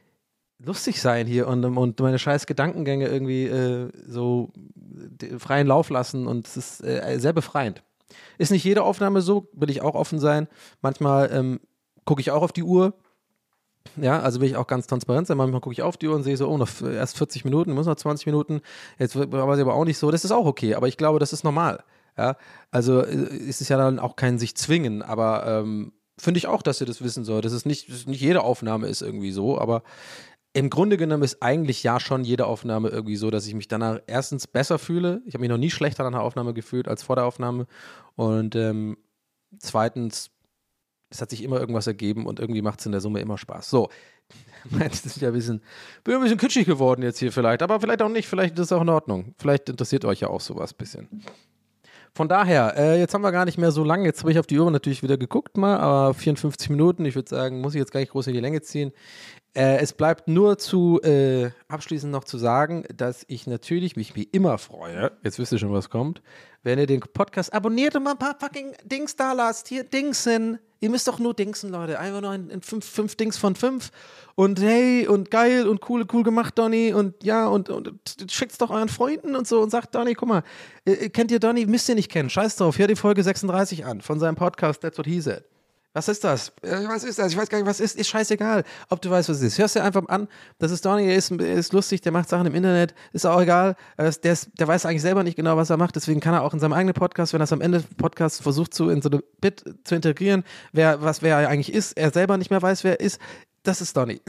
S5: lustig sein hier und, und meine scheiß Gedankengänge irgendwie äh, so freien Lauf lassen und es ist äh, sehr befreiend. Ist nicht jede Aufnahme so, will ich auch offen sein. Manchmal ähm, gucke ich auch auf die Uhr. Ja, also will ich auch ganz transparent sein. Manchmal gucke ich auf die Uhr und sehe so, oh, noch erst vierzig Minuten, muss noch zwanzig Minuten. Jetzt war es aber auch nicht so. Das ist auch okay, aber ich glaube, das ist normal. Ja, also ist es ja dann auch kein sich zwingen, aber ähm, finde ich auch, dass ihr das wissen sollt. Das ist nicht, das ist nicht jede Aufnahme ist irgendwie so, aber im Grunde genommen ist eigentlich ja schon jede Aufnahme irgendwie so, dass ich mich danach erstens besser fühle. Ich habe mich noch nie schlechter nach der Aufnahme gefühlt als vor der Aufnahme. Und ähm, zweitens, es hat sich immer irgendwas ergeben und irgendwie macht es in der Summe immer Spaß. So, das ist ja ein bisschen, bin ein bisschen kitschig geworden jetzt hier vielleicht, aber vielleicht auch nicht, vielleicht ist es auch in Ordnung. Vielleicht interessiert euch ja auch sowas ein bisschen. Von daher, äh, jetzt haben wir gar nicht mehr so lange, jetzt habe ich auf die Uhr natürlich wieder geguckt mal, aber vierundfünfzig Minuten, ich würde sagen, muss ich jetzt gar nicht groß in die Länge ziehen. Äh, es bleibt nur zu äh, abschließend noch zu sagen, dass ich natürlich mich wie immer freue, jetzt wisst ihr schon, was kommt, wenn ihr den Podcast abonniert und mal ein paar fucking Dings da lasst. Hier, Dingsen. Ihr müsst doch nur Dingsen, Leute. Einfach nur in, in fünf, fünf Dings von fünf. Und hey, und geil und cool, cool gemacht, Donny. Und ja, und, und, und schickt's doch euren Freunden und so und sagt, Donny, guck mal, äh, kennt ihr Donny? Müsst ihr nicht kennen. Scheiß drauf. Hör die Folge sechsunddreißig an von seinem Podcast That's What He Said. Was ist das? Äh, was ist das? Ich weiß gar nicht, was ist. Ist scheißegal, ob du weißt, was es ist. Hörst dir einfach an. Das ist Donny, der ist, ist lustig, der macht Sachen im Internet. Ist auch egal. Der, ist, der weiß eigentlich selber nicht genau, was er macht. Deswegen kann er auch in seinem eigenen Podcast, wenn er es am Ende des Podcasts versucht, zu, in so eine Bit zu integrieren, wer, was, wer er eigentlich ist, er selber nicht mehr weiß, wer er ist. Das ist Donny.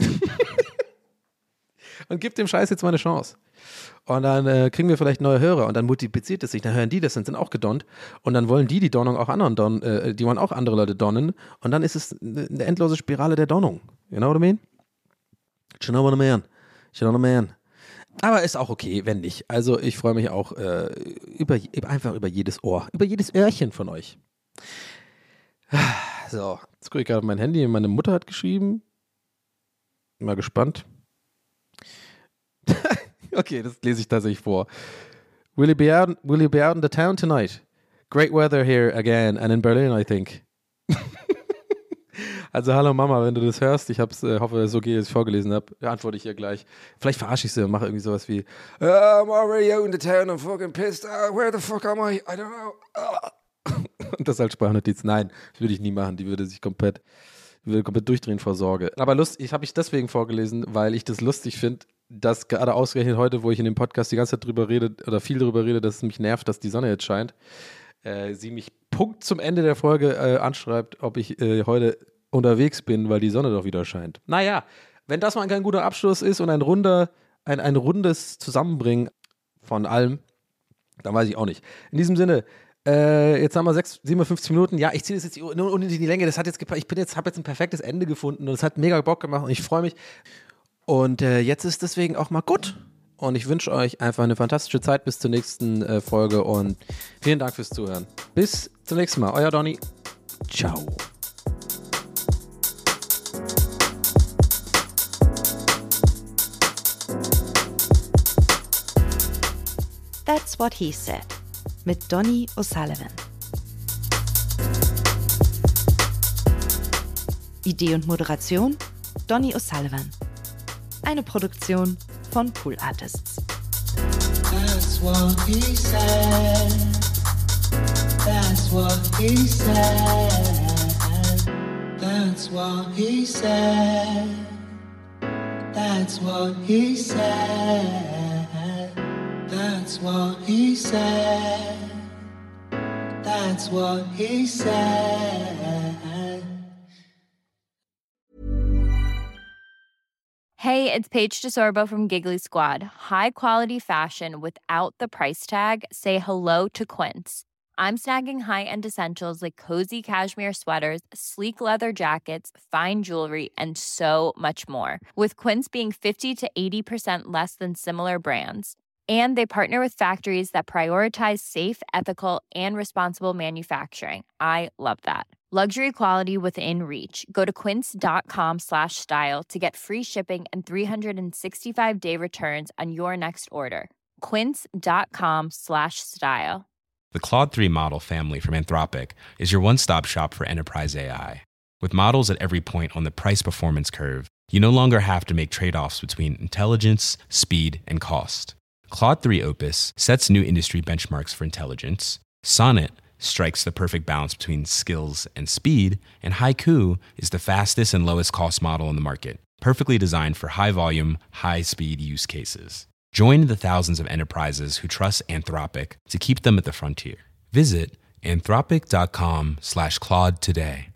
S5: Und gibt dem Scheiß jetzt mal eine Chance. Und dann äh, kriegen wir vielleicht neue Hörer und dann multipliziert es sich, dann hören die das und sind auch gedonnt und dann wollen die die Donnung auch anderen donnen, äh, die wollen auch andere Leute donnen und dann ist es eine endlose Spirale der Donnung. You know what I mean? You know what I mean? You know what I mean? Aber ist auch okay, wenn nicht. Also ich freue mich auch äh, über, einfach über jedes Ohr, über jedes Öhrchen von euch. So, jetzt gucke ich gerade auf mein Handy, meine Mutter hat geschrieben. Mal gespannt. Okay, das lese ich tatsächlich vor. Will you be out, will you be out in the town tonight? Great weather here again and in Berlin, I think. Also hallo Mama, wenn du das hörst, ich hab's, äh, hoffe, es ist okay, dass ich vorgelesen habe, antworte ich ihr gleich. Vielleicht verarsche ich sie und mache irgendwie sowas wie uh, I'm already out in the town, I'm fucking pissed. Uh, where the fuck am I? I don't know. Uh. Und das als Sprachnotiz. Nein, das würde ich nie machen. Die würde sich komplett, die würde komplett durchdrehen vor Sorge. Aber lustig, habe ich deswegen vorgelesen, weil ich das lustig finde, dass gerade ausgerechnet heute, wo ich in dem Podcast die ganze Zeit drüber rede oder viel drüber rede, dass es mich nervt, dass die Sonne jetzt scheint, äh, sie mich Punkt zum Ende der Folge äh, anschreibt, ob ich äh, heute unterwegs bin, weil die Sonne doch wieder scheint. Naja, wenn das mal kein guter Abschluss ist und ein runder, ein, ein rundes Zusammenbringen von allem, dann weiß ich auch nicht. In diesem Sinne, äh, jetzt haben wir sechs, siebenundfünfzig Minuten. Ja, ich ziehe das jetzt nur in die Länge. Das hat jetzt gepa- ich bin jetzt, habe jetzt ein perfektes Ende gefunden und es hat mega Bock gemacht und ich freue mich. Und äh, jetzt ist deswegen auch mal gut. Und ich wünsche euch einfach eine fantastische Zeit bis zur nächsten äh, Folge und vielen Dank fürs Zuhören. Bis zum nächsten Mal. Euer Donny. Ciao.
S7: That's What He Said mit Donny O'Sullivan. Idee und Moderation Donny O'Sullivan. Eine Produktion von Pool Artists.
S4: That's what he said. That's what he said. That's what he said. That's what he said. That's what he said. That's what he said.
S8: Hey, it's Paige DeSorbo from Giggly Squad. High quality fashion without the price tag. Say hello to Quince. I'm snagging high-end essentials like cozy cashmere sweaters, sleek leather jackets, fine jewelry, and so much more. With Quince being fifty to eighty percent less than similar brands. And they partner with factories that prioritize safe, ethical, and responsible manufacturing. I love that. Luxury quality within reach. Go to quince.com slash style to get free shipping and three sixty-five day returns on your next order. Quince.com slash style.
S2: The Claude three model family from Anthropic is your one-stop shop for enterprise A I. With models at every point on the price-performance curve, you no longer have to make trade-offs between intelligence, speed, and cost. Claude three Opus sets new industry benchmarks for intelligence. Sonnet strikes the perfect balance between skills and speed. And Haiku is the fastest and lowest cost model in the market, perfectly designed for high-volume, high-speed use cases. Join the thousands of enterprises who trust Anthropic to keep them at the frontier. Visit anthropic.com slash Claude today.